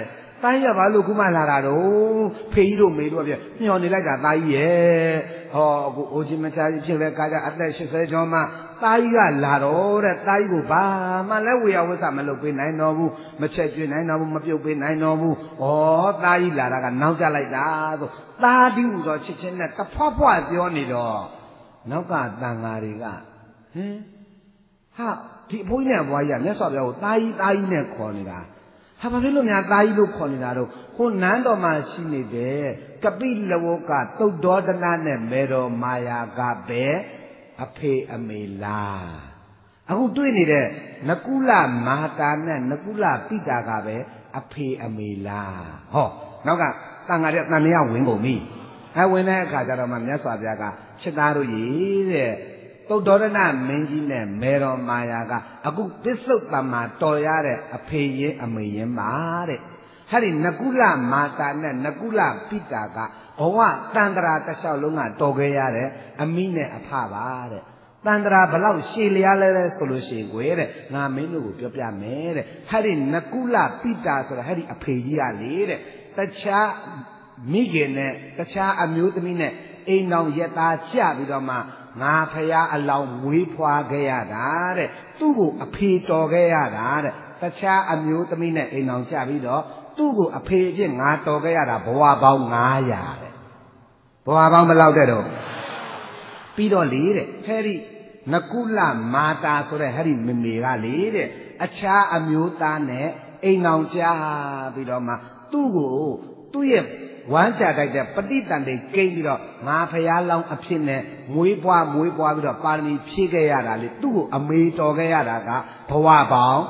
တိုင်းရဘာလို့ခုမှလာတာတော့ဖေးကြီးတို့မေတို့ပြမျောနေလိုက်တာသားကြီးရဲ့ဟောအခုအိုချင်းမချာကြီးဖြစ်လဲကားကြအသက်80ကျော်မှသားကြီးကလာတော့တဲ့သားကြီးကိုဘာမှလဲဝေယဝစ္စမလုပ်ပေးနိုင်တော့ဘူးမချက်ကျွေးနိုင်တော့ဘူးမပြုတ်ပေးနိုင်တော့ဘူးဩသားကြီးလာတာကနောက်ကျလိုက်တာဆိုသားဒီဟူသောချစ်ချင်းနဲ့တဖွားဖွားပြောနေတော့နောက်ကတန်ဃာတွေကဟင်ဟာဒီအဖိုးကြီးနဲ့အဘွားကြီးကမြတ်စွာဘုရားကိုသားကြီးနဲ့ခေါ်နေတာဟာဘာဖြစ်လို့များသားကြီးလို့ခေါ်နေတာတော့ဟိုနန်းတော်မှာရှိနေတဲ့ကပိလဝကသုတ်တော်ဒနာနဲ့မေတော်မာယာကပဲအဖေအမေလားအခုတွေ့နေတဲ့နကုလမဟာတာနဲ့နကုလပိတာကပဲအဖေအမေလားဟောနောက်ကတန်ဃာတဲ့တန်မြတ်ဝင်ကုန်ပြီဝင်တဲ့အခါကျတော့မှမြတ်စွာဘုရားကချစ်သားတို့ကြီးတဲ့သုတ်တော်ဒနာမင်းကြီးနဲ့မေတော်မာယာကအခုပစ္စုပ္ပန်မှာတော်ရတဲ့အဖေရင်အမေရင်ပါတဲ့ဟာဒီနကုလမာတာနဲ့နကုလပိတာကဘဝတန်တရာတစ်လျှောက်လုံးကတော်ခဲ့ရတဲ့အမိနဲ့အဖပါတဲ့တန်တရာဘလောက်ရှည်လျားလဲဆိုလို့ရှိရင်ကိုတဲ့ငါမင်းတို့ကိုပြောပြမယ်တဲ့ဟာဒီနကုလပိတာဆိုတာဟာဒီအဖေကြီးကလေတဲ့တခြားမိခင်နဲ့တခြားအမျိုးသမီးနဲ့အိမ်တော်ရက်သားကြပြီးတော့မှငါဖရာအလောင်းမွေးဖွားခဲ့ရတာတဲ့သူ့ကိုအဖေတော်ခဲ့ရတာတဲ့တခြားအမျိုးသမီးနဲ့အိမ်တော်ကြပြီးတော့သူ့ကိုအဖေအဖြစ်ငါတော်ခဲ့ရတာဘဝပေါင်း900တဲ့ဘဝပေါင်းဘယ်လောက်တဲ့တော့ပြီးတော့လေတဲ့ဟဲ့ဒီနကုလမာတာဆိုတဲ့ဟဲ့ဒီမမေကလေတဲ့အခြားအမျိုးသားနဲ့အိမ်တော်ကြပြီးတော့မှသူ့ကိုသူ့ရဲ့ဝမ်းကြတိုက်တဲ့ပဋိတန်တွေကိန်းပြီးတော့ငါဖရာလောင်းအဖြစ်နဲ့မွေးပွားပြီးတော့ပါရမီဖြည့်ခဲ့ရတာလေသူ့ကိုအမေတော်ခဲ့ရတာကဘဝပေါင်း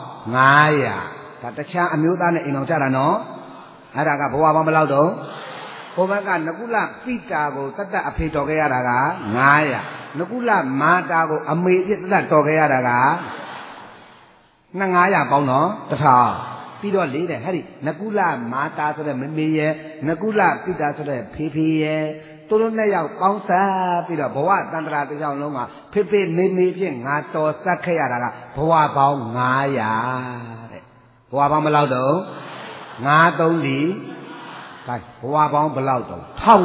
900ဒါတခြားအမျိုးသားနဲ့အိမ်အောင်ကြတာနော်အဲ့ဒါကဘဝပေါင်းဘယ်လောက်တော့ဟိုဘက်ကနကုလပိတာကိုတတ်အဖေတော်ခဲ့ရတာက900နကုလမာတာကိုအမေအဖြစ်တတ်တော်ခဲ့ရတာက900ပေါင်းတော့1000ပြီးတော့လေတဲ့ဟဲ့ဒီနကုလမာတာဆိုတဲ့မမေရဲ့နကုလပိတာဆိုတဲ့ဖေဖေရဲ့သူတို့နှစ်ယောက်ပေါင်းစားပြီးတော့ဘဝတန်တရာတစ်ယောက်လုံးကဖေဖေမေမေဖြင့်ငါတော်ဆက်ခဲ့ရတာကဘဝပေါင်း900တဲ့ဘဝပေါင်းဘယ်လောက်တော့9 3ဒီခိုင်းဘဝပေါင်းဘယ်လောက်တော့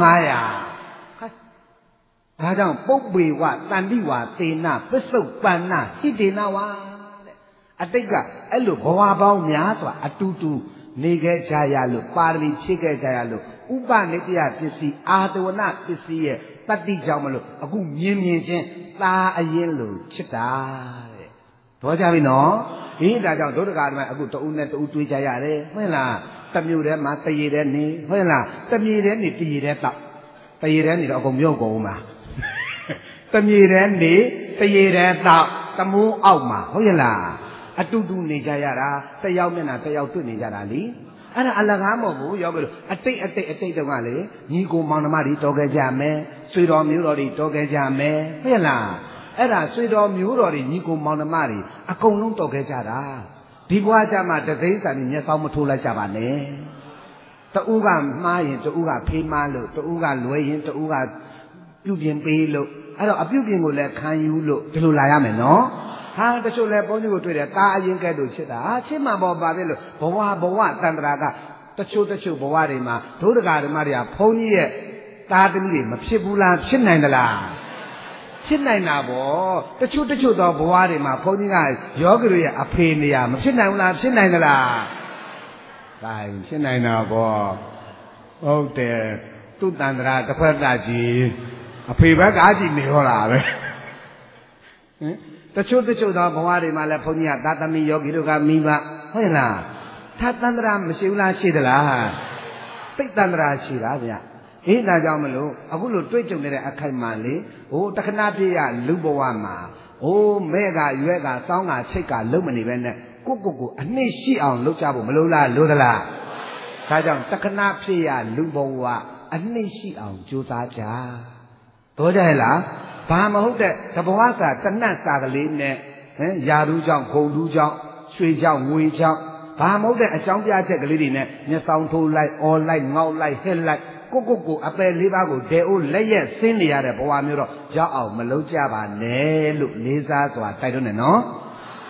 1500ခိုင်းဒါကြောင့်ပုပ္ပေဝတန္တိဝသေနပစ္စုပ္ပန္နဟိတေနဝါအတိတ်ကအဲ့လိုဘဝပေါင်းများစွာအတူတူနေခဲ့ကြရလို့ပါရမီဖြည့်ခဲ့ကြရလို့ဥပနိတ္တယပစ္စည်းအာတဝနပစ္စည်းရဲ့တတ္တိကြောင့်မလို့အခုမြင်ချင်းသားအရင်လို့ချစ်တာတဲ့တော့ကြပြီနော်ဒါကြောင့်ဒုဒကာဓမ္မအခုတဦးနဲ့တဦးတွေ့ကြရတယ်ဟုတ်လားတမျိုးတည်းမှာတရေတည်းနေဟုတ်လားတမြေတည်းနေတရေတည်းတောက်တရေတည်းနေတော့အကုန်မြုပ်ကုန်မှာတမြေတည်းနေတရေတည်းတောက်တမိုးအောက်မှာဟုတ်ရဲ့လားအတူတူနေကြရတာတယောက်မျက်နှာတယောက်တွေ့နေကြတာလေအဲ့ဒါအလကားမဟုတ်ဘူးရောကလို့အတိတ်တုန်းကလေညီကိုမောင်နှမတွေတော်ခဲ့ကြမယ်ဆွေတော်မျိုးတော်တွေတော်ခဲ့ကြမယ်ဟုတ်လားအဲ့ဒါဆွေတော်မျိုးတော်တွေညီကိုမောင်နှမတွေအကုန်လုံးတော်ခဲ့ကြတာဒီဘွားကြမှာတသိန်းစာမျက်စောင်းမထိုးလိုက်ကြပါနဲ့တူးကမှားရင်တူးကဖေးမှားလို့တူးကလွဲရင်တူးကပြုပြင်ပေးလို့အဲ့တော့အပြုပြင်ကိုလည်းခံယူလို့ဒီလိုလာရမယ်နော်ဟာတချို့လဲဘုန်းကြီးကိုတွေ့တယ်တာအရင်ကဲ့သို့ချစ်တာဟာချစ်မှပေါ်ပါပြီလို့ဘဝတန်တရာကတချို့ဘဝတွေမှာဒုဒကာဓမ္မတွေကဘုန်းကြီးရဲ့တာသမီးတွေမဖြစ်ဘူးလားဖြစ်နိုင်သလားဖြစ်နိုင်တာပေါ့တချို့သောဘဝတွေမှာဘုန်းကြီးကယောဂီတွေရဲ့အဖေနေရမဖြစ်နိုင်ဘူးလားဖြစ်နိုင်သလားဒါဖြစ်နိုင်တာပေါ့ဟုတ်တယ်သူ့တန်တရာတစ်ဖက်ကကြီးအဖေဘက်ကကြီးနေဟောတာပဲဟင်တချို့သောဘဝတွေမှာလည်းဘုန်းကြီးကသာသမီယောဂီတို့ကမိဘဟုတ်လားသာတန္တရာမရှိဘူးလားရှိသလားသိတန္တရာရှိတာဗျဒါကြောင့်မလို့အခုလိုတွေ့ကြုံနေတဲ့အခိုက်မှာလေတခဏပြည့်ရလူဘဝမှာမဲ့ကရွက်ကစောင်းကချိတ်ကလုံးမနေပဲနဲ့ကိုအနှစ်ရှိအောင်လုပ်ကြဖို့မလိုလားလို့သလားဒါကြောင့်တခဏပြည့်ရလူဘဝအနှစ်ရှိအောင်ကြိုးစားကြတော့ကြရဲ့လားဘာမဟုတ်တဲ့တဘဝစာတနတ်စာကလေးနဲ့ယာဓုကြောင့်ဂုံဓုကြောင့်ရွှေကြောင့်ငွေကြောင့်ဘာမဟုတ်တဲ့အကြောင်းပြချက်ကလေးတွေနဲ့မျက်စောင်းထိုးလိုက်အော်လိုက်ငေါက်လိုက်ဟက်လိုက်ကိုအပယ်လေးပါးကိုဒဲအိုးလက်ရက်ဆင်းနေရတဲ့ဘဝမျိုးတော့ရောက်အောင်မလုပ်ကြပါနဲ့လို့လေးစားစွာတိုက်တွန်းတယ်နော်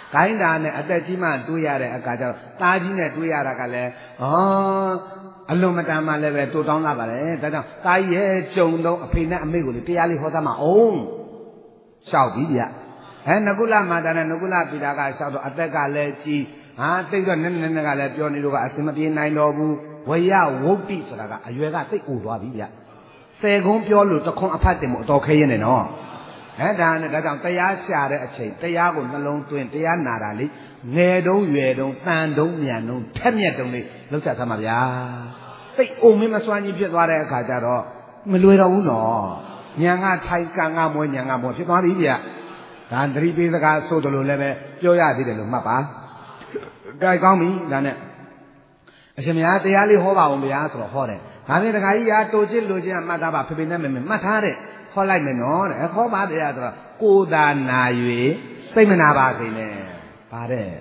ကိုင်းတာနဲ့အသက်ကြီးမှတွေးရတဲ့အခါကျတော့သားကြီးနဲ့တွေးရတာကလည်းအလွန်မတန်မှလည်းပဲတိုးတောင်းလာပါလေဒါကြောင့်သားကြီးရဲ့ကြုံတော့အဖေနဲ့အမေကိုလေတရားလေးဟောသမှာအောင်လျှောက်ပြီဗျနကုလမာတာနဲ့နကုလပိတာကလျှောက်တော့အသက်ကလည်းကြီးတိတ်တော့နည်းနည်းကလည်းပြောနေလို့ကအစင်မပြေနိုင်တော့ဘူးဝရဝုတ်တိဆိုတာကအရွယ်ကသိပ်အိုသွားပြီဗျ10ခုပြောလို့တခွန်းအဖတ်တင်မို့အတော်ခဲရင်နေနော်ဒါနဲ့ဒါကြောင့်တရားရှာတဲ့အချိန်တရားကိုနှလုံးသွင်းတရားနာတာလေငယ်တုံးရွယ်တုံးတန်တုံးမြန်တုံးထက်မြက်တုံးလေးလောက်ချသမှာဗျာသိပ်အိုမင်းမစွမ်းကြီးဖြစ်သွားတဲ့အခါကျတော့မလွယ်တော့ဘူးနော်ညာကထိုင်ကံကမွေးညာကမွေးဖြစ်သွားပြီဗျဒါသတိပေးစကားဆိုတယ်လို့လည်းပဲပြောရသေးတယ်လို့မှတ်ပါကြိုက်ကောင်းပြီဒါနဲ့အရှင်များတရားလေးဟောပါအောင်ဗျာဆိုတော့ဟောတယ်ဒါနဲ့တခါကြီးရာတိုချစ်လိုချင်မှတ်သားပါဖေဖေနဲ့မေမေမှတ်ထားတဲ့ဟောလိုက်မယ်နော်တဲ့ခေါ်ပါဗျာဆိုတော့ကိုယ်သာနာ၍စိတ်မနာပါစေနဲ့ဗါတဲ့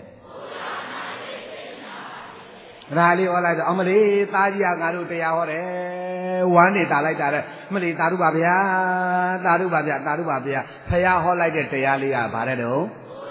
ဒါလေးဟောလိုက်တော့အမလေးသားကြီးကငါတို့တရားဟောတယ်ဝမ်းနေတာလိုက်တာတဲ့မလေးသာဓုပါဗျာသာဓုပါဗျာသာဓုပါဗျာဖះဟောလိုက်တဲ့တရားလေးကဗါတဲ့တော့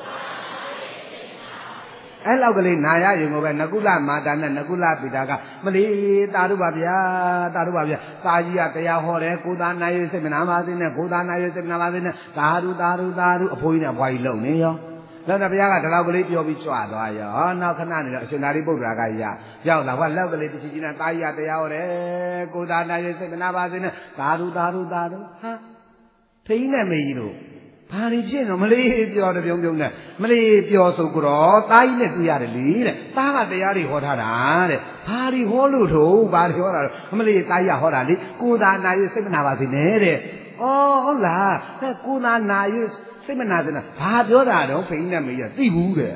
အဲ့လောက်ကလေးနာရရင်ကိုပဲနကုလမာတာနဲ့နကုလပိတာကမလေးသာဓုပါဗျာသာဓုပါဗျာသားကြီးကတရားဟောတယ်ကိုသာနာရစိတ်မနာပါစေနဲ့ကိုသာနာရစိတ်မနာပါစေနဲ့သာဓုသာဓုသာဓုအဖိုးကြီးနဲ့ဘွားကြီးလုံနေရောနောက်တော့ဘုရားကဒီလောက်ကလေးပြောပြီးကြွသွားရောနောက်ခဏနေတော့အရှင်သာရိပုတ္တရာကရောက်လာဟောလောက်ကလေးတချီကြီးနဲ့သားကြီးကတရားဟောတယ်ကိုသာနာရစိတ်မနာပါစေနဲ့သာဓုသာဓုသာဓုဟာဖိနဲ့မေကြီးတို့ဘာတွေဖြစ်တော့မလေးပြောတယ်ပြုံးပြုံးနဲ့မလေးပြောဆိုကြတော့တားကြီးနဲ့တွေ့ရတယ်လေတဲ့တားကတရားတွေဟောထားတာတဲ့ဘာတွေဟောလို့တော့ဘာတွေဟောတာတော့မလေးတားကြီးဟောတာလေကိုသာနာရစိတ်မနာပါစေနဲ့တဲ့ဩဟုတ်လားကိုသာနာရစိတ်မနာစေနဲ့ဘာပြောတာတော့ဖိနဲ့မေကြီးကသိဘူးတဲ့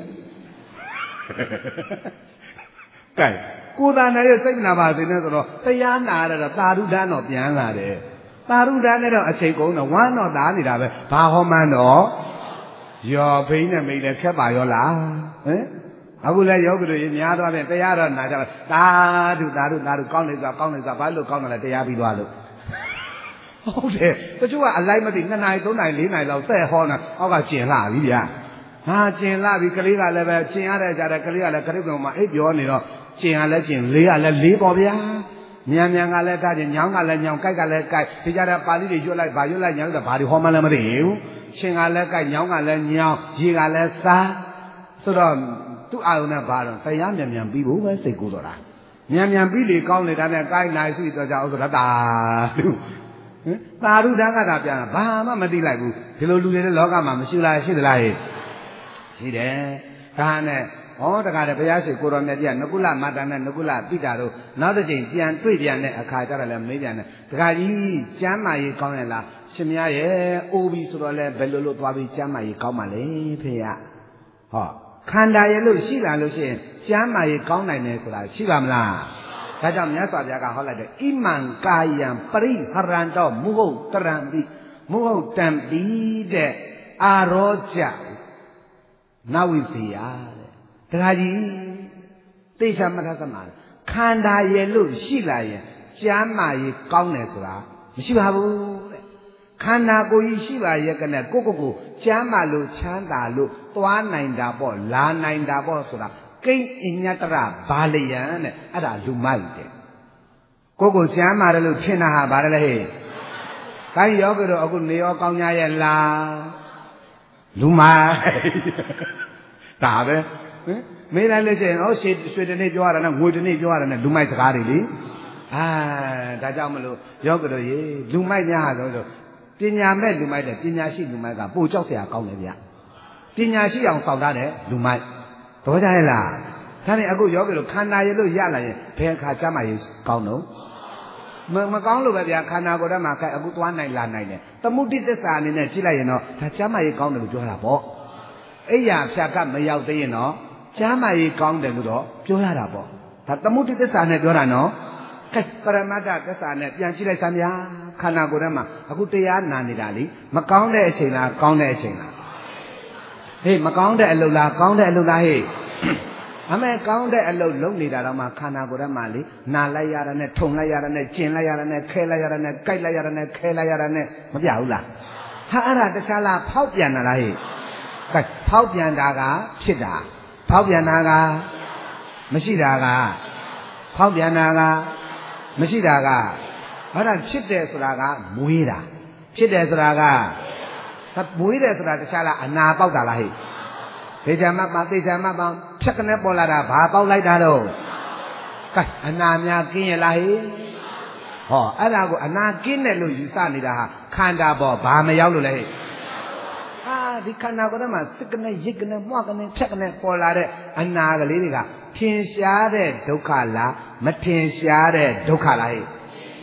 ကဲကိုသာနာရစိတ်မနာပါစေနဲ့ဆိုတော့တရားနာရတော့သာဓုဒန်းတော့ပြန်လာတယ်သာရုဒ္ဓနဲ့တော့အချိန်ကုန်တော့ဝမ်းတော့သားနေတာပဲဘာဟောမှန်းတော့ရောဖိနဲ့မိလည်းခက်ပါရောလားအခုလည်းယောဂီတို့များသွားပြန်တရားတော့နာကြပါသာဓုသာဓုသာဓုကောင်းနေစွာကောင်းနေစွာဘာလို့ကောင်းတယ်လဲတရားပြီးသွားလို့ဟုတ်တယ်တချို့ကအလိုက်မသိ2နာရီ3နာရီ4နာရီလောက်ဆက်ဟောနေအောက်ကကျင်လာပြီဗျာကျင်လာပြီကလေးကလည်းပဲကျင်ရတဲ့ကြတဲ့ကလေးကလည်းခရစ်ကောင်မှာအိပ်ပြောနေတော့ကျင်ရလဲကျင်လေးကလည်းလေးပေါ့ဗျာမြန်မြန်ကလည်းထားတယ်ညောင်းကလည်းညောင်းကြိုက်ကလည်းကြိုက်ဒီကြတဲ့ပါဠိတွေရွတ်လိုက်ဘာရွတ်လိုက်ညောင်းတော့ဘာတွေဟောမှလည်းမသိဘူးရှင်ကလည်းကြိုက်ညောင်းကလည်းညောင်းရေကလည်းစားဆိုတော့သူ့အာရုံနဲ့ဘာတော့တရားမြန်မြန်ပြီးဖို့ပဲစိတ်ကူးတော့တာမြန်မြန်ပြီးလေကောင်းနေတာနဲ့ကြိုက်နိုင်ရှိတော့ကြအောင်ဆိုတော့တာလူသာဓုတန်းကတာပြန်ဘာမှမသိလိုက်ဘူးဒီလိုလူတွေတဲ့လောကမှာမရှိလားရှိသလားရှိတယ်ဒါနဲ့တခါတည်းဘုရားရှိခိုးတော်မြတ်ကြီးကနကုလမာတာနဲ့နကုလပိတာတို့နောက်တစ်ချိန်ပြန်တွေ့ပြန်တဲ့အခါကျတော့လည်းမေးပြန်တယ်တခါကြီးကျမ်းမာရေးကောင်းရလားရှင်မရဲ့အိုးပြီဆိုတော့လည်းဘယ်လိုသွားပြီးကျမ်းမာရေးကောင်းပါလဲဖေရခန္ဓာရဲ့လို့ရှိလာလို့ရှိရင်ကျမ်းမာရေးကောင်းနိုင်တယ်ဆိုတာရှိပါမလားဒါကြောင့်မြတ်စွာဘုရားကဟောလိုက်တယ်ဣမံကာယံပရိဟရန္တောမုဟုတ်တရံပိမုဟုတ်တံပိတဲ့အာရောကြနဝိသေယတခါကြီးသိချာမှတ်ထားသမှာခန္ဓာရဲ့လို့ရှိလာရင်ကျမ်းမာရေးကောင်းတယ်ဆိုတာမရှိပါဘူးတဲ့ခန္ဓာကိုယ်ကြီးရှိပါရဲ့ကနဲ့ကိုကျမ်းမာလို့ချမ်းသာလို့သွားနိုင်တာပေါ့လာနိုင်တာပေါ့ဆိုတာကိဉ္အညတရဘာလယံတဲ့အဲ့ဒါလူမိုက်တဲ့ကိုကျမ်းမာတယ်လို့ထင်တာဟာဘာလဲဟဲ့ခိုင်းယောဂီတို့အခုနေရောကောင်းကြရဲ့လားလူမိုက်ဒါပဲမေးလိုက်လို့ရှိရင်ရွှေတနေ့ပြောရတာနဲ့ငွေတနေ့ပြောရတာနဲ့လူမိုက်စကားတွေလေဒါကြောင့်မလို့ယောဂီတို့ရေလူမိုက်များဆိုပညာမဲ့လူမိုက်တဲ့ပညာရှိလူမိုက်ကပိုကြောက်เสียကောင်းတယ်ဗျပညာရှိအောင်စောင့်ထားတဲ့လူမိုက်တော့ကြရဲ့လားဒါနဲ့အခုယောဂီတို့ခန္ဓာရည်လို့ရလာရင်ဘယ်အခါကျမှရကောင်းတော့မကောင်းလို့ပဲဗျာခန္ဓာကိုယ်ထဲမှာအခုသွားနိုင်လာနိုင်တယ်သမုဒိသစ္စာအနေနဲ့ကြည့်လိုက်ရင်တော့ဒါကျမ်းမာရေးကောင်းတယ်လို့ပြောတာပေါ့အိယာဖြာကမရောက်သေးရင်တော့ကျမ်းမာရေးကောင်းတယ်လို့တော့ပြောရတာပေါ့ဒါသမုဒိသစ္စာနဲ့ပြောတာနော်ကဲပရမတ္ထသစ္စာနဲ့ပြန်ကြည့်လိုက်စမ်းဗျာခန္ဓာကိုယ်ထဲမှာအခုတရားနာနေတာလေမကောင်းတဲ့အချိန်လားကောင်းတဲ့အချိန်လားဟေးမကောင်းတဲ့အလုပ်လားကောင်းတဲ့အလုပ်လားဟေးအမေကောင်းတဲ့အလုပ်လုပ်နေတာတော့မှခန္ဓာကိုယ်ထဲမှာလေနာလိုက်ရတာနဲ့ထုံလိုက်ရတာနဲ့ကျင်လိုက်ရတာနဲ့ခဲလိုက်ရတာနဲ့ကြိုက်လိုက်ရတာနဲ့ခဲလိုက်ရတာနဲ့မပြဘူးလားဟာအဲ့ဒါတခြားလားဖောက်ပြန်တာလားဟေး cái pháo biển đá cảဖြစ်တာpháo biển đá cảမရှိတာကpháo biển đá cảမရှိတာကအဲ့ဒါဖြစ်တယ်ဆိုတာကမွေးတာဖြစ်တယ်ဆိုတာကမွေးတယ်ဆိုတာတခြားလားအနာပေါက်တာလားဟဲ့ဒေချာမပါဒေချာမပါဖြတ်ကနေပေါ်လာတာဘာပေါက်လိုက်တာတော့ကဲအနာများကင်းရလားဟဲ့ဟောအဲ့ဒါကိုအနာကင်းတယ်လို့ယူဆနေတာဟာခန္ဓာပေါ်ဘာမရောက်လို့လဲဟဲ့ဒီခန္ဓာကိုယ်ထဲမှာစိတ်ကနေရိတ်ကနေမွကနေဖြတ်ကနေပေါ်လာတဲ့အနာကလေးတွေကထင်ရှားတဲ့ဒုက္ခလားမထင်ရှားတဲ့ဒုက္ခလားဟဲ့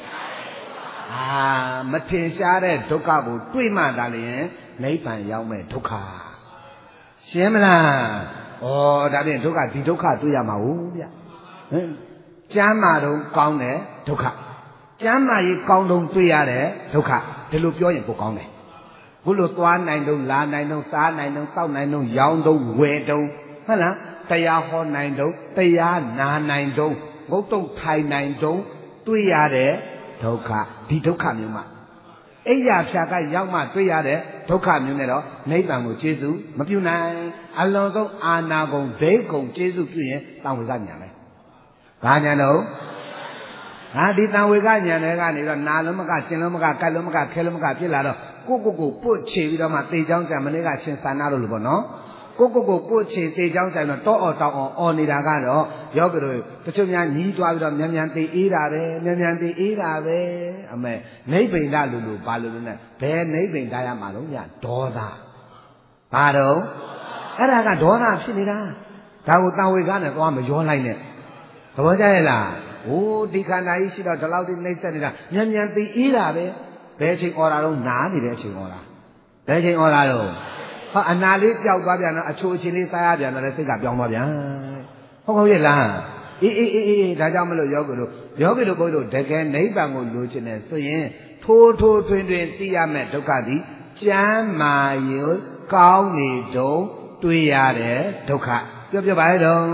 မထင်ရှားတဲ့ဒုက္ခကိုတွေ့မှသာလျှင်နိဗ္ဗာန်ရောက်မဲ့ဒုက္ခရှင်းမလားဩဒါဖြင့်ဒုက္ခဒီဒုက္ခတွေ့ရမှာဟုတ်ဗျဟင်ကျမ်းမာတော့ကောင်းတယ်ဒုက္ခကျမ်းမာရေးကောင်းတော့တွေ့ရတဲ့ဒုက္ခဒီလိုပြောရင်ပိုကောင်းတယ်ခုလိုသွားနိုင်တော့လာနိုင်တော့စားနိုင်တော့တောက်နိုင်တော့ရောင်းတော့ဝယ်တော့ဟုတ်လားတရားဟောနိုင်တော့တရားနာနိုင်တော့ငုတ်တုတ်ထိုင်နိုင်တော့တွေ့ရတဲ့ဒုက္ခဒီဒုက္ခမျိုးမှာအိယာဖြာကရောက်မှတွေ့ရတဲ့ဒုက္ခမျိုးနဲ့တော့နိဗ္ဗာန်ကိုကျေစုမပြုနိုင်အလုံးစုံအာနာကုန်ဒိဋ္ဌကုံကျေစုပြုရင်တံဝေကညာမယ်ဘာညာတော့ဒီတံဝေကညာတွေကနေတော့နာလုံးမကကျင်လုံးမကကတ်လုံးမကခဲလုံးမကဖြစ်လာတော့ကိုပုတ်ချေပြီးတော့မှတေချောင်းကြံမနေ့ကရှင်သာနာလို့လို့ပေါ့နော်ကိုပုတ်ချေတေချောင်းကြံတော့တောအော်တောင်းအော်နေတာကတော့ယောဂီတို့တချို့များညီးသွားပြီးတော့မြန်တေးအေးတာပဲမြန်တေးအေးတာပဲအမေနိဗ္ဗိန္ဒလူဘာလူနဲ့ဘယ်နိဗ္ဗိန္ဒရမှာတော့ညဒေါသဘာတော့အဲ့ဒါကဒေါသဖြစ်နေတာဒါကိုတံဝေကနဲ့သွားမရောလိုက်နဲ့သဘောကျရဲ့လားဒီခန္ဓာကြီးရှိတော့ဒီလောက်ဒီနှိမ့်ဆက်နေတာမြန်တေးအေးတာပဲဘယ်ချိန်អော်တာတော့နားနေတဲ့အချိန်អော်တာဘယ်ချိန်អော်တာတော့အနာလေးပျောက်သွားပြန်တော့အချိုအချင်းလေးစားရပြန်တော့လည်းစိတ်ကပြောင်းသွားပြန်ဟုတ်ရဲ့လားအေးဒါကြောင့်မလို့ယောဂီတို့ဘုန်းကြီးတို့တကယ်နိဗ္ဗာန်ကိုလိုချင်တယ်ဆိုရင်ထိုးထွင်းသိရမယ်ဒုက္ခသည်ကျမ်းမာရင်ကောင်းနေတော့တွေ့ရတဲ့ဒုက္ခပြောပါရဲ့တော့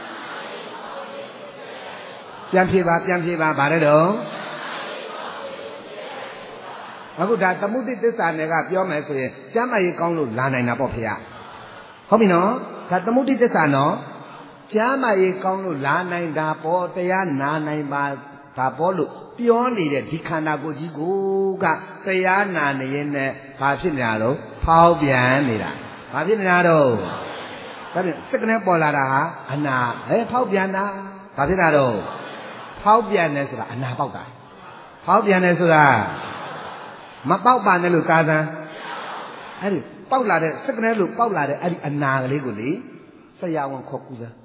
ပြန်ဖြေပါဗါတဲ့တော့အခုဒါသမုဒိသစ္စာနယ်ကပြောမယ်ဆိုရင်ကျမ်းမာရေးကောင်းလို့လာနိုင်တာပေါ့ဖေရဟုတ်ပြီနော်ဒါသမုဒိသစ္စာနော်ကျမ်းမာရေးကောင်းလို့လာနိုင်တာပေါ့တရားနာနိုင်ပါဒါပေါ့လို့ပြောနေတဲ့ဒီခန္ဓာကိုယ်ကြီးကိုကတရားနာနေရင်နဲ့ဘာဖြစ်နေတာတော့ဖောက်ပြန်နေတာဘာဖြစ်နေတာတော့ဒါဖြင့်စိတ်ကနေပေါ်လာတာဟာအနာဖောက်ပြန်တာဘာဖြစ်တာတော့ဖောက်ပြန်တယ်ဆိုတာအနာပေါက်တာဖောက်ပြန်တယ်ဆိုတာမပေါက်ပါနဲ့လို့ကာသံအဲ့ဒီပေါက်လာတဲ့စက္ကနဲလို့ပေါက်လာတဲ့အဲ့ဒီအနာကလေးကိုလေဆရာဝန်ခေါ်ကူစား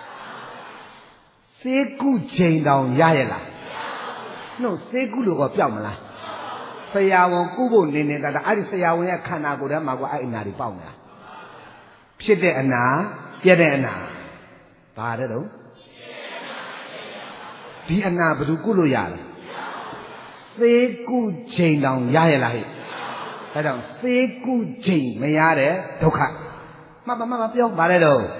စေကုချိန်တောင်ရရဲ့လားနှုတ်စေကုလို့ကပြောက်မလားဆရာဝန်ကုဖို့နေနေတာအဲ့ဒီဆရာဝန်ရဲ့ခန္ဓာကိုယ်ထဲမှာကအဲ့အနာတွေပေါက်နေတာဖြစ်တဲ့အနာပြက်တဲ့အနာဘာတဲ့တော့ဒီအနာဘယ်သူကုလို့ရလဲစေကုချိန်တောင်ရရဲ့လားဟဲ့ဒါကြောင့်စေကုချိန်မရတဲ့ဒုက္ခမပြောပါနဲ့တော့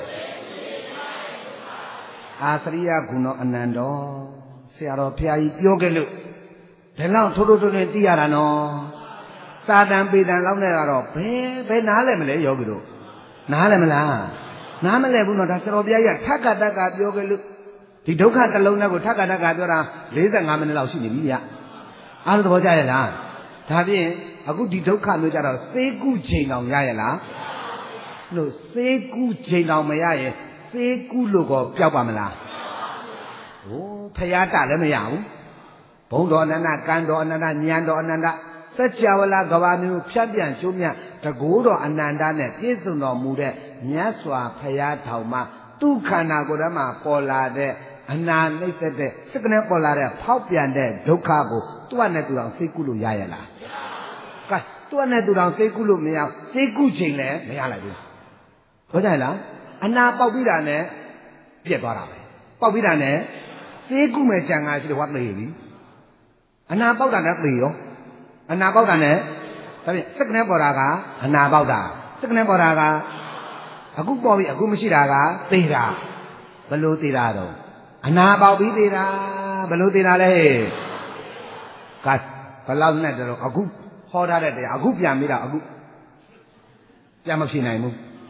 အာသရိယဂုဏောအနန္တောဆရာတော်ဘုရားကြီးပြောခဲ့လို့ဒီလောက်ထိုးသိရတာနော်စာတန်ပေတန်လောက်နဲ့ကတော့ဘယ်နားလဲမလဲယောဂီတို့နားလဲမလားနားမလဲဘူးနော်ဒါဆရာတော်ဘုရားကြီးထက္ကတက္ကပြောခဲ့လို့ဒီဒုက္ခတစ်လုံးနဲ့ကိုထက္ကတက္ကပြောတာ45မိနစ်လောက်ရှိနေပြီဗျအားလုံးသဘောကျရဲ့လားဒါဖြင့်အခုဒီဒုက္ခမျိုးကြတော့စေကုချိန်တောင်ရရဲ့လားလို့စေကုချိန်တောင်မရရဲ့စေကုလို့ကောပျောက်ပါမလားဖယားတလည်းမရဘူးဘုံတော်အနန္တကံတော်အနန္တဉာဏ်တော်အနန္တစัจ java လာကဘာမျိုးဖြတ်ပြန်ကျိုးမြတ်တကိုးတော်အနန္တနဲ့ပြည့်စုံတော်မူတဲ့မြတ်စွာဘုရားထောင်မှာသူ့ခန္ဓာကိုယ်ထဲမှာပေါ်လာတဲ့အနာနှိမ့်သက်တဲ့စိတ်ကနေပေါ်လာတဲ့ဖောက်ပြန်တဲ့ဒုက္ခကိုသူ့နဲ့သူတော်စိတ်ကုလို့ရရလားကဲသူ့နဲ့သူတော်စိတ်ကုလို့မရစိတ်ကုချိန်လည်းမရလိုက်ဘူးဟုတ်ကြလားအနာပေါက်ပြီးတာနဲ့ပြက်သွားတာပဲပေါက်ပြီးတာနဲ့စိတ်ကုမဲ့ကြံကရှိတော့ဝတ်သေးပြီအနာပေါက်တာနဲ့သေရောအနာပေါက်တာနဲ့ဒါဖြင့်စိတ်ကနေပေါ်တာကအနာပေါက်တာစိတ်ကနေပေါ်တာကအခုပေါ်ပြီအခုမရှိတာကသေတာဘယ်လိုသေတာတော့အနာပေါက်ပြီးသေတာဘယ်လိုသေတာလဲကဘယ်လောက်နဲ့တော့အခုဟောထားတဲ့တရားအခုပြန်ပြီးတာအခုပြန်မဖြေနိုင်ဘူး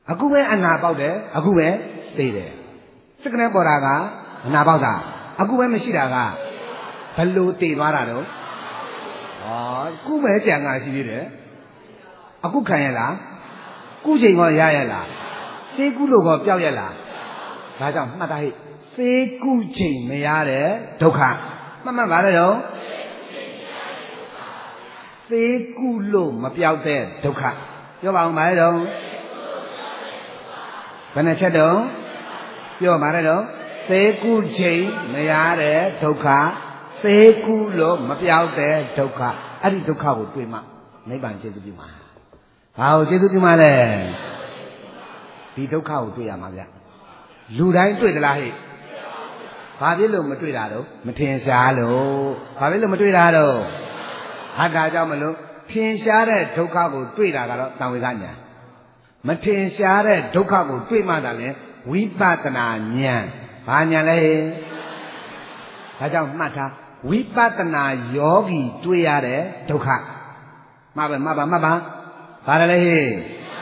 အခုပဲအနာပေါက်တယ်အခုပဲသိတယ်စိတ်ကနဲ့ပေါ်တာကအနာပေါက်တာအခုပဲမရှိတာကဘလို့တည်သွားတာတော့ခုပဲကြံငါရှိသေးတယ်အခုခံရလားခုချိန်ကောရရလားစေးကုလို့ကောပျောက်ရလားဒါကြောင့်မှတ်တာဟိစေးကုချိန်မရတဲ့ဒုက္ခမှတ်ပါလေတော့စေးကုလို့မပျောက်တဲ့ဒုက္ခပြောပါဦးပါလေတော့ဘယ်နှချက်တော့ပြောပါလေတော့စေးကုချိန်မရတဲ့ဒုက္ခစေးကုလို့မပြောက်တဲ့ဒုက္ခအဲ့ဒီဒုက္ခကိုတွေ့မှနိဗ္ဗာန်ကျေစုပြုမှာဘာကိုကျေစုပြုမှာလဲဒီဒုက္ခကိုတွေ့ရမှာဗျလူတိုင်းတွေ့သလားဟဲ့ဘာဖြစ်လို့မတွေ့တာတော့မထင်ရှားလို့ဘာဖြစ်လို့မတွေ့တာတော့ဟာဒါကြောင့်မလို့ထင်ရှားတဲ့ဒုက္ခကိုတွေ့တာကတော့တံဝေကညာမထင်ရှားတဲ့ဒုက္ခကိုတွေ့မှသာလဲဝိပဿနာဉာဏ်ဘာဉာဏ်လဲဒါကြောင့်မှတ်ထားဝိပဿနာယောဂီတွေ့ရတဲ့ဒုက္ခမှတ်ပါဘာလဲဟဲ့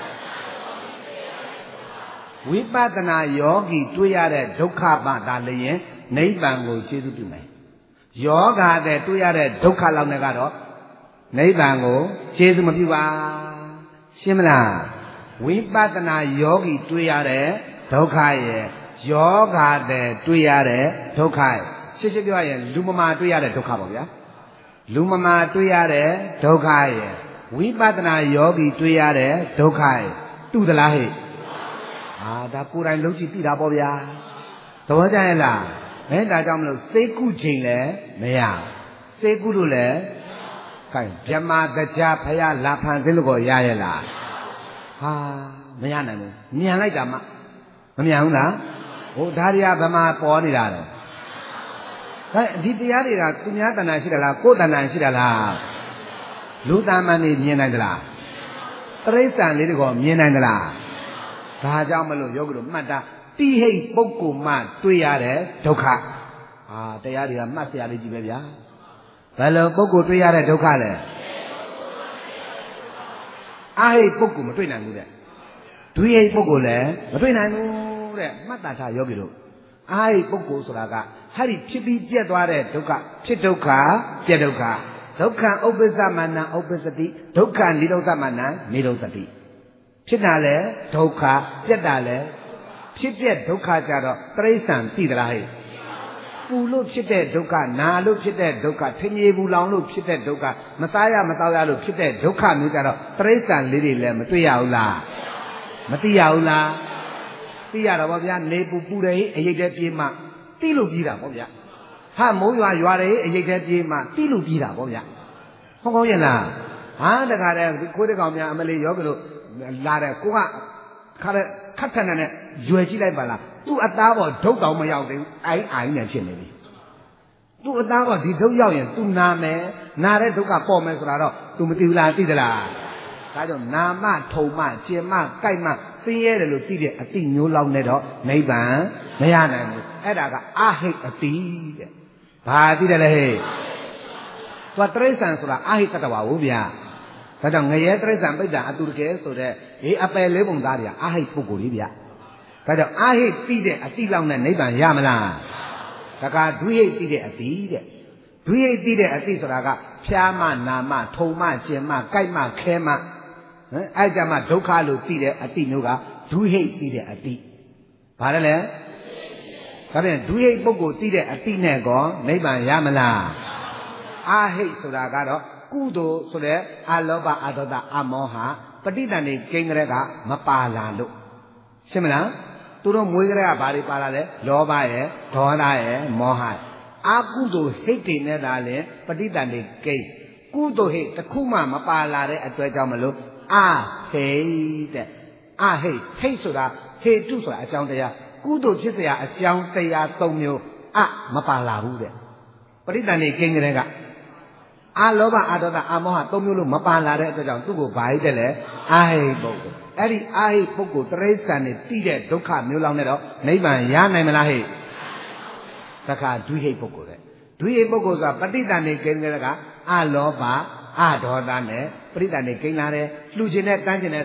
ဝိပဿနာယောဂီတွေ့ရတဲ့ဒုက္ခပါဒါလည်းရင်နိဗ္ဗာန်ကိုကျေစုပြုမယ်ယောဂတဲ့တွေ့ရတဲ့ဒုက္ခလောက်နဲ့ကတော့နိဗ္ဗာန်ကိုကျေစုမပြုပါရှင်းမလားဝိပဿနာယောဂီတွေ့ရတဲ့ဒုက္ခရဲ့ယောဂတဲ့တွေ့ရတဲ့ဒုက္ခရဲ့ရှင်းပြောရရင်လူမမာတွေ့ရတဲ့ဒုက္ခပေါ့ဗျာလူမမာတွေ့ရတဲ့ဒုက္ခရဲ့ဝိပဿနာယောဂီတွေ့ရတဲ့ဒုက္ခရဲ့တူသလားဟဲ့ဒါကိုယ်တိုင်လုံးကြည့်သိတာပေါ့ဗျာသဘောကျရဲ့လားဒါကြောင့်မလို့စေကုချိန်လည်းမရစေကုလို့လည်းခိုင်ဗြဟ္မာတရားဖယားလာဖန်သိလို့ကိုရရဲ့လားမရနိုင်ဘူးမြန်လိုက်တာမှမမြန်ဘူးလားဒါတွေကဗမာပေါ်နေတာတော့ဒီတရားတွေကသူများတဏ္ဍာရှိတယ်လားကိုယ်တဏ္ဍာရှိတယ်လားလူတမန်နေမြင်နိုင်သလားတရိစ္ဆာန်လေးတွေကမြင်နိုင်သလားဒါကြောင့်မလို့ယောဂီတို့မှတ်တာတိဟိတ်ပုဂ္ဂိုလ်မှတွေ့ရတဲ့ဒုက္ခတရားတွေကမှတ်စရာလေးကြီးပဲဗျာဘယ်လိုပုဂ္ဂိုလ်တွေ့ရတဲ့ဒုက္ခလဲအဟိတ်ပုဂ္ဂိုလ်မတွေ့နိုင်ဘူးတဲ့ဒွိဟိတ်ပုဂ္ဂိုလ်လည်းမတွေ့နိုင်ဘူးတဲ့မှတ်တာထားယောဂီတို့အဟိတ်ပုဂ္ဂိုလ်ဆိုတာကဟာဒီဖြစ်ပြီးပြတ်သွားတဲ့ဒုက္ခဖြစ်ဒုက္ခပြတ်ဒုက္ခဒုက္ခဥပ္ပစ္စမနံဥပ္ပစ္စတိဒုက္ခနိရောဓမနံနိရောဓတိဖြစ်တာလဲဒုက္ခပြတ်တာလဲဖြစ်ပြဒုက္ခကြတော့တရိစ္ဆာန်သိသလားဟဲ့ပူလို့ဖြစ်တဲ့ဒုက္ခနာလို့ဖြစ်တဲ့ဒုက္ခထင်မြေဘူးလောင်လို့ဖြစ်တဲ့ဒုက္ခမသားရမတောက်ရလို့ဖြစ်တဲ့ဒုက္ခမျိုးကြတော့တရိစ္ဆာန်လေးတွေလည်းမတွေ့ရဘူးလားမသိရဘူးလားသိရတော့ဗောဗျာနေပူပူတယ်ဟိအရိတ်တဲ့ပြေးမှတိလို့ပြီးတာဗောဗျာမိုးရွာတယ်အရိတ်တဲ့ပြေးမှတိလို့ပြီးတာဗောဗျာဟုတ်ကောင်းရဲ့လားတခါတည်းကိုယ်တကောင်များအမလေးယောဂလို့လာတယ်ကိုကခါတဲ့ခတ်ခတ်နဲ့ရွယ်ကြည့်လိုက်ပါလားသူ့အသားပေါ်ဒုတ်တောင်မရောက်သေးဘူးအိုင်းနဲ့ဖြစ်နေပြီသူ့အသားပေါ်ဒီဒုတ်ရောက်ရင်သူနာမယ်နာတဲ့ဒုက္ခပေါ်မယ်ဆိုတာတော့သူမသိဘူးလားသိသလားဒါကြောင့်နာမထုံမကျင်မကြိုက်မသိရတယ်လို့သိတဲ့အတိမျိုးလောက်နဲ့တော့နိဗ္ဗာန်မရနိုင်ဘူးအဲ့ဒါကအဟိတ်အတိတဲ့ဘာသိတယ်လဲဟဲ့သူတရိစ္ဆာန်ဆိုတာအဟိတ်တတဝါဟုတ်ဗျာဒါကြောင့်ငရဲတရိစ္ဆာန်ပိဋ္ဌာအတုတကယ်ဆိုတဲ့အပယ်လေးပုံသားတွေကအဟိတ်ပုဂ္ဂိုလ်ကြီးဗျာဒါကြောင့်အဟိတ်သိတဲ့အတိလောက်နဲ့နိဗ္ဗာန်ရမလားတခါဒွိဟိတ်သိတဲ့အတိတဲ့ဒွိဟိတ်သိတဲ့အတိဆိုတာကဖြားမနာမထုံမကျင်မကြိုက်မခဲမအဲ့ကြမှာဒုက္ခလို့သိတဲ့အတိမျိုးကဒွိဟိတ်သိတဲ့အတိဘာလဲလဲဒါပြန်ဒွိဟိတ်ပုဂ္ဂိုလ်သိတဲ့အတိနဲ့ကောနိဗ္ဗာန်ရမလားအဟိတ်ဆိုတာကတော့ကုသိုလ်ဆိုတဲ့အလောဘအဒေါသအမောဟပဋိသန္ဓေကိန်းကလေးကမပါလာလို့ရှင်းမလားသူတို့မွေးကလေးကဘာတွေပါလာလဲလောဘရဲ့ဒေါသရဲ့မောဟအကုသိုလ်ဟိတ်တွေနဲ့သာလဲပဋိသန္ဓေကိန်းကုသိုလ်ဟိတ်တစ်ခုမှမပါလာတဲ့အတွက်ကြောင့်မလို့အဟိတ်တဲ့အဟိတ်ဟိတ်ဆိုတာဟေတုဆိုတာအကြောင်းတရားကုသိုလ်ဖြစ်เสียအကြောင်းတရား၃မျိုးမပါလာဘူးတဲ့ပဋိသန္ဓေကိန်းကလေးကအလောဘအဒေါသအမောဟ၃မျိုးလို့မပါလာတဲ့အတွက်ကြောင့်သူ့ကိုဘာဟိတ်တယ်လဲအဟိတ်ပုဂ္ဂိုလ်အဲ့ဒီအဟိတ်ပုဂ္ဂိုလ်တရိစ္ဆာန်နဲ့တိတဲ့ဒုက္ခမျိုးလောက်နဲ့တော့နိဗ္ဗာန်ရနိုင်မလားဟဲ့တခါဒွိဟိတ်ပုဂ္ဂိုလ်တဲ့ဒွိဟိတ်ပုဂ္ဂိုလ်ဆိုတာပဋိသန္ဓေကိန်းကလေးကအလောဘအဒေါသနဲ့ပဋိသန္ဓေကိန်းလာတယ်လှူခြင်းနဲ့တန်းခြင်းနဲ့စိတ်